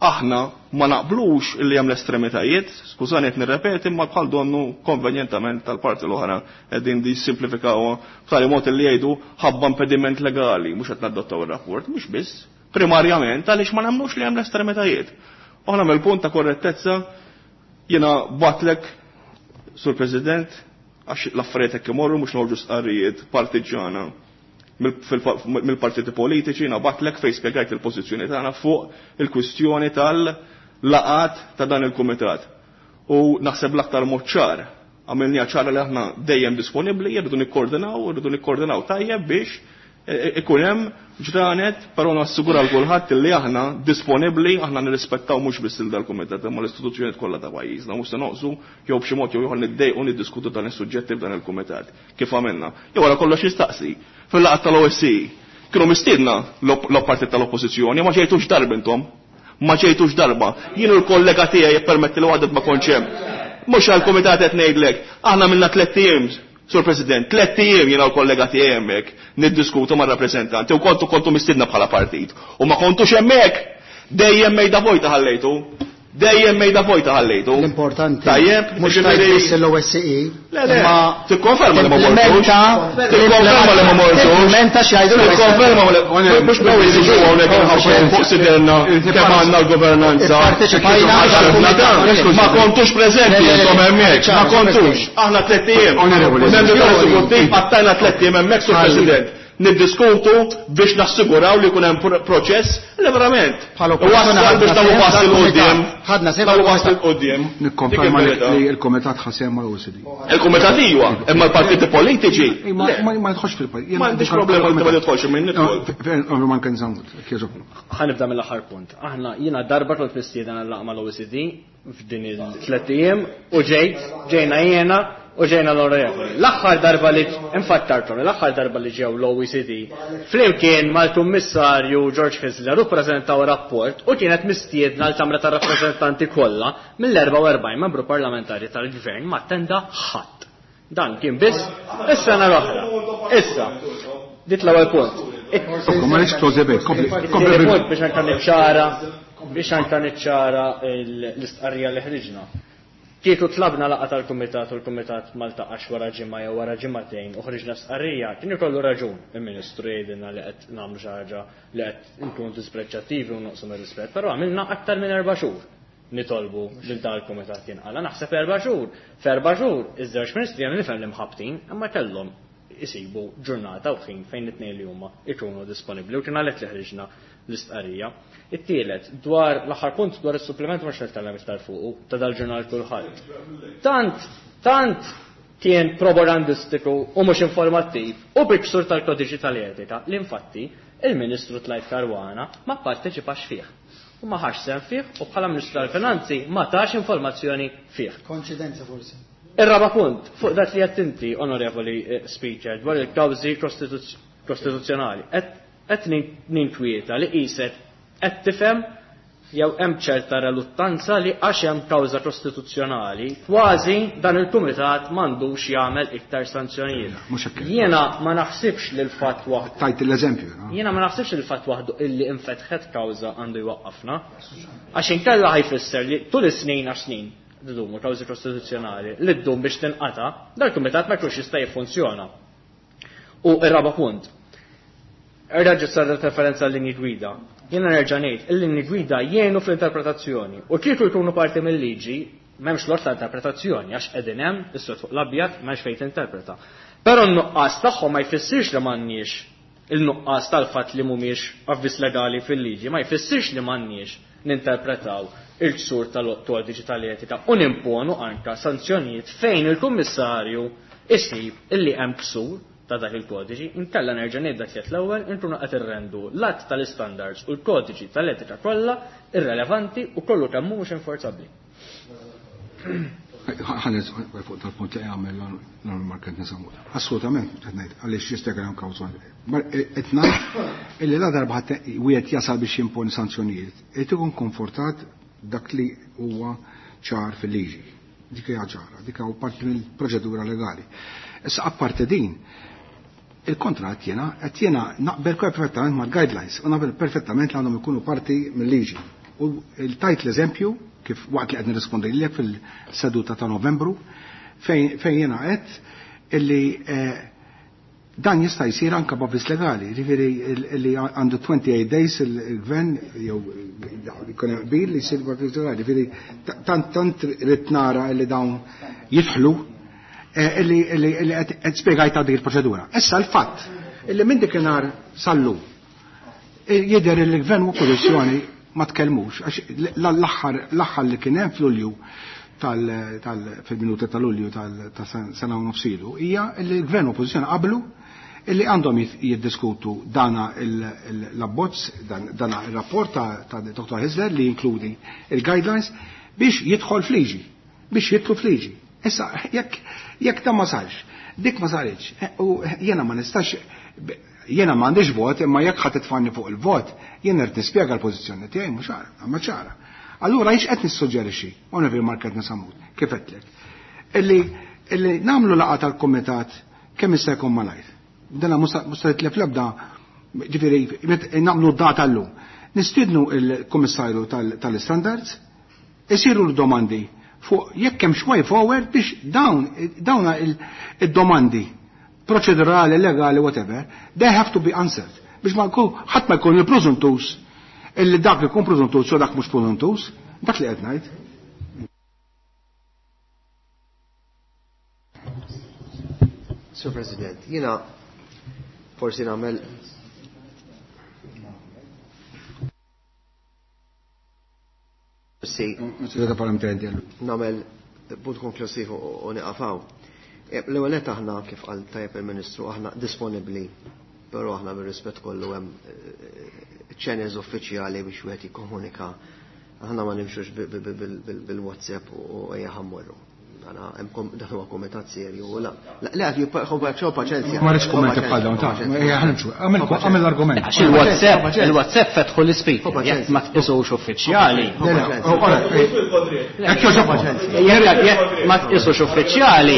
aħna ma naqblux illi hemm l-estremitajiet, skużani qed nirrepeti, ma bħal donnu konvenjentament tal-parti l-oħra qegħdin dissimplifikaw b'tali mod illi jgħidu ħabba impediment legali mhux qed nadottaw ir-rapport, mhux biss, primarjament għaliex ma nagħmlux li hemm l-estremitajiet. Aħna mill-punt ta' korrettezza jiena batlek, Sur President, għax l-affarijiet hekk imorru mhux noħorġu stqarrijiet partiġana mill-partiti politiċi nabatlek fejn spjegajt il-pożizzjoni tagħna fuq il-kwistjoni tal-laqat ta' dan il-kumitat. U naħseb l-aktar mod ċar għamilni ċara li aħna dejjem disponibbli, irridu nikkoordinaw tajjeb biex ikun hemm ġranet, però nassigura l kulħadd li aħna disponibbli, aħna nirrispettaw mhux biss dal-kumitat imma l-istituzzjonijiet kollha ta' pajjiżna, mhux se noqsu jew b'xi mod jew ieħor niddejqu niddiskutu dan is-suġġetti f'dan il-kumitat. Kif għamilna? Jew wara kollox nistaqsi fil-laqgħat tal-OSCE kienu mistiedna l-partit tal-Oppożizzjoni ma ġejtux darba intom. Ma ġejtux darba. Jienu l-kollega tiegħi jippermetti li għadet ma kontx hemm. Mhux għall-kumitat qed ngħidlek, aħna minna 3 ijiem, Sur President, 3 ijiem jiena l-kollega tiegħi hemmhekk niddiskutu mar-rappreżentanti u kontu mistiedna bħala partit. U ma kontux hemmhekk dejjem mejda vojta ħallejtu. Dejjem mejda vojta ħallejtu. L-importanti. Tajjeb, mhux tajjeb l-OSCE. Ma tikkonferma li ma mortux. Tikkonferma li ma mortux. Implementa x'jgħidu Tikkonferma li mhux jiġu hawnhekk inħaffru fuq siderna kemm għandna l-governanza. Ma kontux preżenti intom hemmhekk, ma kontux. Aħna 3 ijiem. Membri tal-Eżekuttiv għattajna 3 ijiem hemmhekk Sur President. Niddiskutu biex nassiguraw li kun hemm proċess li verament wassal biex dawu passi l-qudiem. Ħadna seba' l-qudiem. Nikkonferma li l-Kumitat ħasem mal-OECD. Il-Kumitat iwa, imma l-partiti politiċi. Ma jidħolx fil-partit. Ma għandix problema li ma jidħolx minn nidħol. Ma kien żammut, kieġobnu. Ħanibda mill-aħħar punt. Aħna jiena darba tliet mistieden għall-laqgħa mal-OECD f'din il-3 ijiem u ġejna jiena u ġejna l-onorevoli. L-aħħar darba li infattartom, l-aħħar darba li ġew l-OECD flimkien mal-Kummissarju George Kessler u ppreżentaw rapport u kienet mistiedna l-Kamra tar-Rappreżentanti kollha mill-44 membru parlamentari tal-Gvern ma attenda ħadd. Dan kien biss is-sena l-oħra. Issa, dit l-ewwel punt. Ma nix tożebek, kompli biex anka niċċara l-istqarrija li ħriġna. Kieku tlabna laqgħa tal-Kumitat u l-Kumitat ma ltaqax wara ġimgħa jew wara ġimgħatejn u ħriġna stqarrija, kien ikollu raġun il-Ministru jgħidilna li qed nagħmlu xi ħaġa li qed nkunu dispreċċattivi u noqsu mir-rispett, però għamilna aktar minn 4 xhur nitolbu lil dan il-Kumitat jinqala. Naħseb 4 xhur. F'4 xhur iż-żewġ ministri hemm nifhem li mħabbtin imma kellhom isibu ġurnata u ħin fejn it-tnejn li huma ikunu disponibbli u kien għalhekk li ħriġna l-istqarrija. It-tielet, dwar l-aħħar punt dwar is-supplement mhux nitkellem iktar fuqu ta' dal-ġurnal kulħadd. Tant kien propagandistiku u mhux informattiv u biksur tal-kodiċi tal-etika li infatti il-Ministru Tlajt Karwana ma pparteċipax fih. U ma ħax sehem fih u bħala Ministru tal-Finanzi ma tax informazzjoni fih. Konċidenza forsi. Ir-raba punt, fuq dak li qed inti, onorevoli speaker, dwar il-kawżi kostituzzjonali. Qed ninkwieta li qiset qed tifhem jew hemm ċerta reluttanza li għax hemm kawża kostituzzjonali kważi dan il-kumitat m'għandux jagħmel iktar sanzjonijiet. Jiena ma naħsibx li l-fatt waħdu. Tajt l-eżempju. Jiena ma naħsibx li l-fatt waħdu illi infetħet kawża għandu jwaqqafna. Għax inkella ħajfisser li tul is-snin għax snin d-dumu kawżi kostituzzjonali li ddum biex tinqata, dal-kumitat ma jkunx jista' jiffunzjona. U r-raba punt. Irraġġa saret referenza għall-linji gwida. Jiena nerġa' ngħid, il-linji gwida jgħinu fl-interpretazzjoni u kieku jkunu parti mill-liġi m'hemmx lort ta' interpretazzjoni għax qegħdin hemm is-sod fuq l-abjad m'hemmx fejn tinterpreta. Però n-nuqqas tagħhom ma jfissirx li m'għandniex il-nuqqas tal-fatt li mhumiex avviż legali fil-liġi, ma jfissirx li m'għandniex ninterpretaw il-ksur tal-kodiċi tal-etika u nimponu anka sanzjonijiet fejn il-Kummissarju isib illi hemm ksur ta' dak il-kodiċi, inkella nerġa' ngħid dak l-ewwel inkunu qed irrendu l-att tal-istandards u l-kodiċi tal-etika kollha irrelevanti u kollu kemm mhux inforzabbli. Ħanet fuq tal-punt li għamel l-market nisamur. Assolutament, qed ngħid, għaliex jistegħu hemm kawża. Qed ngħid illi la darba wieħed jasal biex jimponi sanzjonijiet, qed ikun konfortat dak li huwa ċar fil-liġi. Dik hija ċara, dik huwa parti mill-proċedura legali. Issa apparti din, il-kontratt jena naqbel perfettament mal-guidelines u naqbel perfettament li għandhom ikunu parti mill-liġi. U il-tajt l-eżempju kif waqt li qed nirrispondi lilek fil-seduta ta' Novembru fejn jiena qed illi dan jista' jsir anke b'avviż legali, jiġifieri li għandu 28 days il-gvern jew jkun hemm qbil li jsir b'avviż legali, jiġifieri tant rid nara li dawn jidħlu li qed spjegajta dik il-proċedura. Issa l-fatt illi minn dik nar sallu jidher li l-gvern u oppożizzjoni ma tkellmux għax l-aħħar li kien hemm f'Lulju fil-minuti ta' Lulju ta' sena u nofsilu hija li l-gvern u oppożizzjoni qablu illi għandhom jiddiskutu dana l-abbozz, dana il-rapport ta' Dr. Hizler li jinkludi il-guidelines biex jidħol fliġi, biex jidħlu fliġi. Issa, jekk ta' ma sarx, dik ma sarx, u jena ma nistax, jena ma għandix vot, imma jekk ħat tfanni fuq il-vot, jena rrit nispjega l-pozizjoni tiegħi mhux għamma ċara. Allura jiex qed nissuġġerixxi, Honorable Market Nasamut, kif qedlek, illi nagħmlu laqgħa tal-kumitat kemm jista' jkun malajr. Dana musta jitlef l-ebda, ġifieri nagħmlu d-data llum. Nistiednu il-Kummissarju tal-Standards, isiru l-domandi fuq jekk hemm way forward biex dawna id-domandi proċedurali, legali, whatever, they have to be answered. Biex ma ħadd ma jkun il-preżuntus illi dak li jkun preżuntus u dak mhux preżuntus, dak li qed ngħid. Sir President, jiena forsi nagħmel nagħmel punt konklusiv u niqafaw. L-ewwel qed aħna kif qal tajjeb il-Ministru aħna disponibbli, però aħna bir-rispett kollu hemm channels uffiċjali biex wieħed jikkomunika. Aħna ma nimxux bil-WhatsApp u ejja ħammorru. Għana dan huwa komitat serju u la jibqgħu paċenzja. Ma rridx kummenti bħal dawn ta' ħanimxu. Għamel l-argument. Il-WhatsApp fetħu l-ispeak. Jekk ma tqisux uffiċjali. Jekk ma tqisux uffiċjali.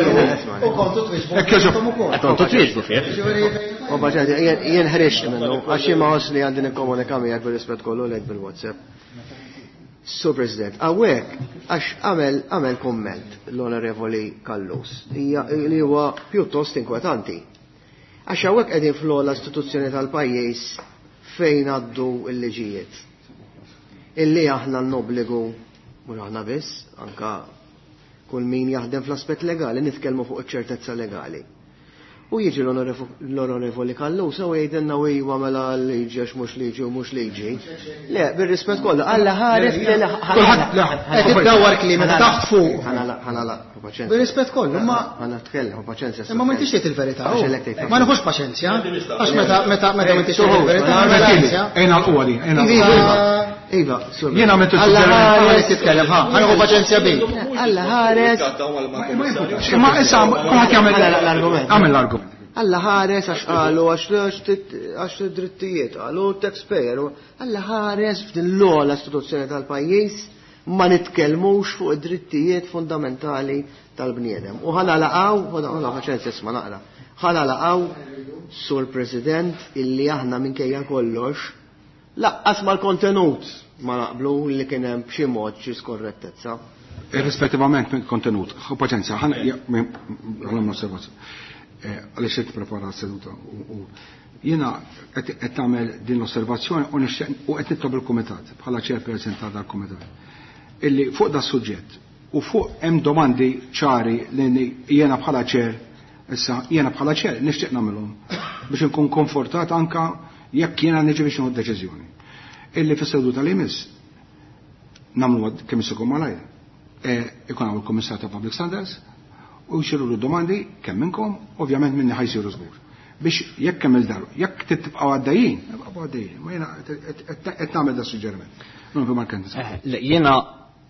Kontu twieġbu fih. U paċenzja jien ħriġt minnu għax jien ma ħossni għandi nikkomunika miegħek bir-rispett kollu lejk bil-WhatsApp. Sur President, għawek, għax għamel komment l-Onorevoli Kallus, li huwa pjuttost inkwetanti. Għax għawek għedin fl-ola istituzzjoni tal-pajjiż fejn għaddu l-liġijiet. Illi aħna n-obligu, mur aħna biss, anka kull min jaħdem fl-aspet legali, nitkellmu fuq iċ-ċertezza legali. U jiġi l-Onorevoli Kallus u jgħidenna u jgħu mela liġi għax mux liġi u mux liġi. Le, bil-rispet kollu, għalla ħares li għed id-dawar klima taħt fuq. Ħanala, paċenzja. Bil-rispet kollu, ma. Għanna tkellem, paċenzja. Ma ma tixtiet il-verità. Ma nħux paċenzja. Għax meta ma tixtiet il-verità. Ejna l-qwadi, Iva, jena metu għalli titkellem, ħanħu paċenzja bi. Għalla ħares. Ma issa, kuħat jgħamil l-argument. Alla ħares għax għalu għax drittijiet, għalu taxpayer, alla ħares f'din l-ogħla istituzzjoni tal-pajjiż ma nitkellmux fuq id-drittijiet fundamentali tal-bniedem. U ħana laqgħu, ħana faċenzi isma' naqra, ħana laqgħu sur President illi aħna minkejja kollox laqqas mal-kontenut ma naqblu li kien hemm b'xi mod xi skorrettezza. Irrispettivament mill-kontenut, paċenzja, ħana osservazzjoni. Għalix qed prepara s-seduta u jiena qed tagħmel din l-osservazzjoni u qed nitlob il-kumitat bħala chairperson tal-kumitat illi fuq da suġġett u fuq hemm domandi ċari li jiena bħala chair issa jiena bħala chair nixtieq nagħmilhom biex inkun komfortat anka jekk jiena niġi biex nieħu deċiżjoni. Illi fis-seduta li jmiss nagħmlu kemm isukom malajr ikun hawn il-Kummissar ta' Public Standards u jxiru l-domandi kemm minnkom, ovvjament minni ħajsiru żgur. Biex jekk kemm il-daru, jekk tibqgħu għaddejjin, ma jiena qed nagħmel da suġġeriment. Jiena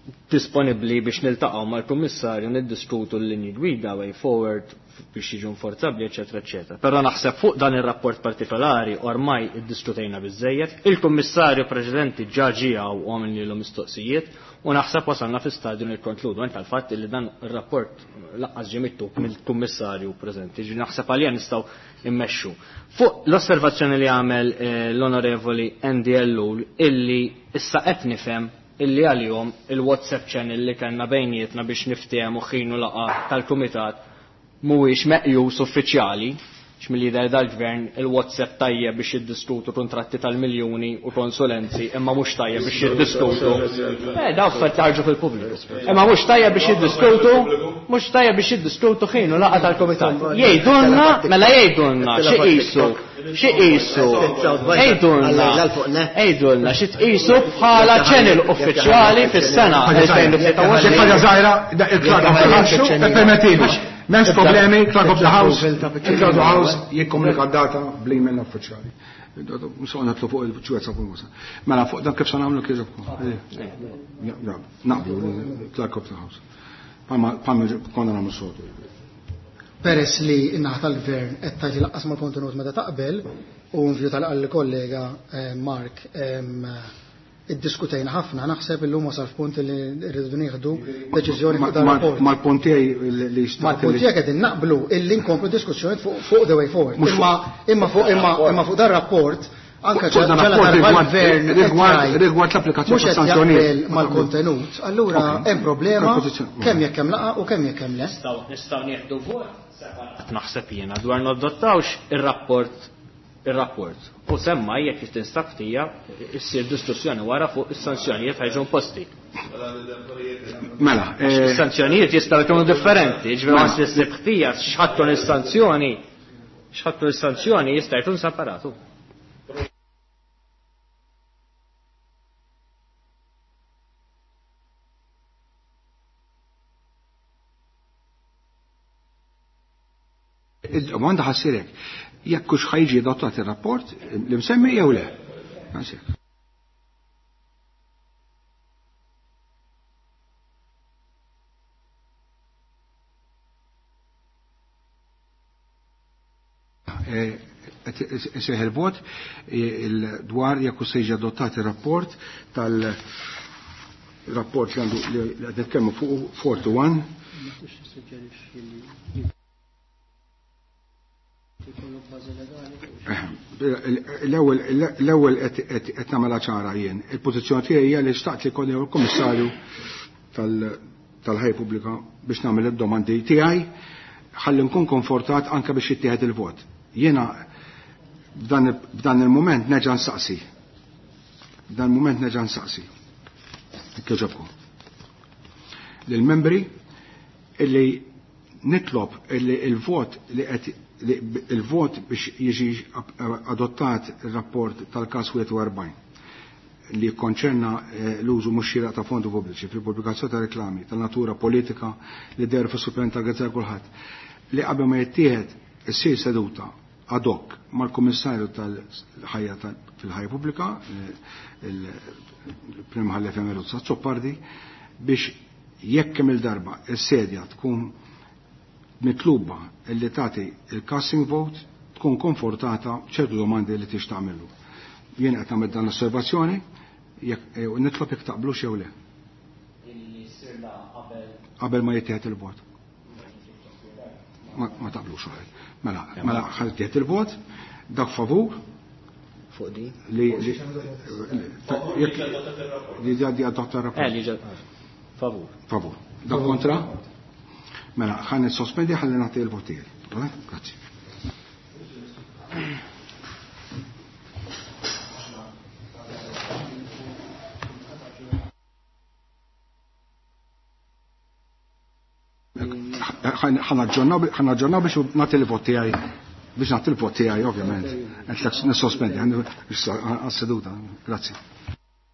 disponibbli biex niltaqgħu mal-Kummissarju niddiskutu l-linji gwida way forward biex jiġu forzabbli, eċetera, eċetera. Però naħseb fuq dan ir-rapport partikolari ormai iddiskutejna biżejjed. Il-Kummissarju preċedenti ġa ġiew u għamel lilu mistoqsijiet u naħseb wasalna fi stadju nikonkludu anke l-fatt li dan ir-rapport laqqas ġie miktub mill-Kummissarju preżenti. Ġi naħseb għalija nistgħu immexxu. Fuq l-osservazzjoni li għamel l-Onorevoli NDL illi issa qed nifhem illi għalihom il-WhatsApp channel li kellna bejnietna biex niftehmu ħinu laqa tal-Kumitat mhuwiex meqjus uffiċjali, x'mill-lider tal-Gvern il-WhatsApp tajjeb biex jiddiskutu kontratti tal-miljuni u konsulenzi, imma mhux tajjeb biex jiddiskutu. Dawk qed tarġu fil-pubbliku. Imma mhux tajjeb biex jiddiskutu ħinu laqa tal-Kumitat. Jgħidulna, mela jgħidulna xi qisu. Ejdulna, xi tqisu bħala channel uffiċjali fis-sena 2023. Ħaġa żgħira, il-Clerk of the House, permettili. M'hemmx problemi, Clerk of the House, il-Clerk of the House jikkomunika d-data bl-email uffiċjali. Mhux nagħtlu fuq il-ċwezza fuq musa. Mela fuq dan kif se nagħmlu kif naqblu il-Clerk of the House. Palma konna nagħmlu sotu. Peress li n-naħa tal-Gvern qed tgħid laqqas mal-kontenut meta taqbel u nvju tal-kollega Mark iddiskutejna ħafna naħseb illum wasal f'punt li rridu nieħdu deċiżjoni fuq dan rapport. Mal-punti li mal-punti qegħdin naqblu illi nkomplu diskussjoni fuq the way forward. Imma fuq dan rapport anke ġala tal-Gvern rigward l-applikazzjoni ta' sanzjonijiet mal-kontenut. Allura hemm problema kemm jekk hemm laqa u kemm jekk hemm le. Nistgħu nieħdu vot naħseb jiena dwar nodottawx ir-rapport. U semma jekk tinstab tija issir diskussjoni wara fuq is-sanzjonijiet ħajġu posti. Mela, is-sanzjonijiet jistgħu jkunu differenti, ġifieri ma ssib tija x'ħadtu l-sanzjoni jista' jkun separatu. Għanda ħassirek, jekk kux ħajġi dottat il-rapport, li msemmi jew le. Seħ il-vot dwar jekk se jiġi adottat il-rapport tal-rapport li għadet kemmu fuq 41. L-ewwel qed nagħmilha ċara jien. Il-pożizzjoni tiegħi hija li xtaqt li jkun il-Kummissarju tal-Ħajja Pubblika biex nagħmel id-domandi tiegħi ħalli nkun konfortat anke biex jittieħed il-vot. Jiena b'dan il-mument neġa' nsaqsi. Kieġobkom. Lill-membri illi nitlob illi il-vot biex jiġi adottat il-rapport tal-kas 41 li konċerna l-użu mhux xieraq ta' fondi pubbliċi fil-pubblikazzjoni ta' reklami tal-natura politika li der fis-supplement tal-Gazzetta kulħadd li qabel ma jittieħed issir seduta ad hoc mal-Kummissarju tal-ħajja fil-ħajja pubblika il-Prim Ħallef Emeruzza Zoppardi biex jekk kemm il-darba is-sedja tkun mitluba illi tagħti il-casting vote tkun konfortata ċertu domandi li tix tagħmlu. Jien qed nagħmel dan l-osservazzjoni u nitlob jekk taqblux jew le. Qabel ma jittieħed il-vot. Ma taqblux uħed. Mela ħaltiet il-vot, dak favur fuq di li ġaddi adotta rapport. Favur. Dak kontra? Mela, ħan sospendi ħalli nagħti il-votieri. Grazzi. ħan aġġornaw biex nagħti il-votieri biex nagħti il-votieri ovvjament. Qed nissospendi għas-seduta. Grazzi.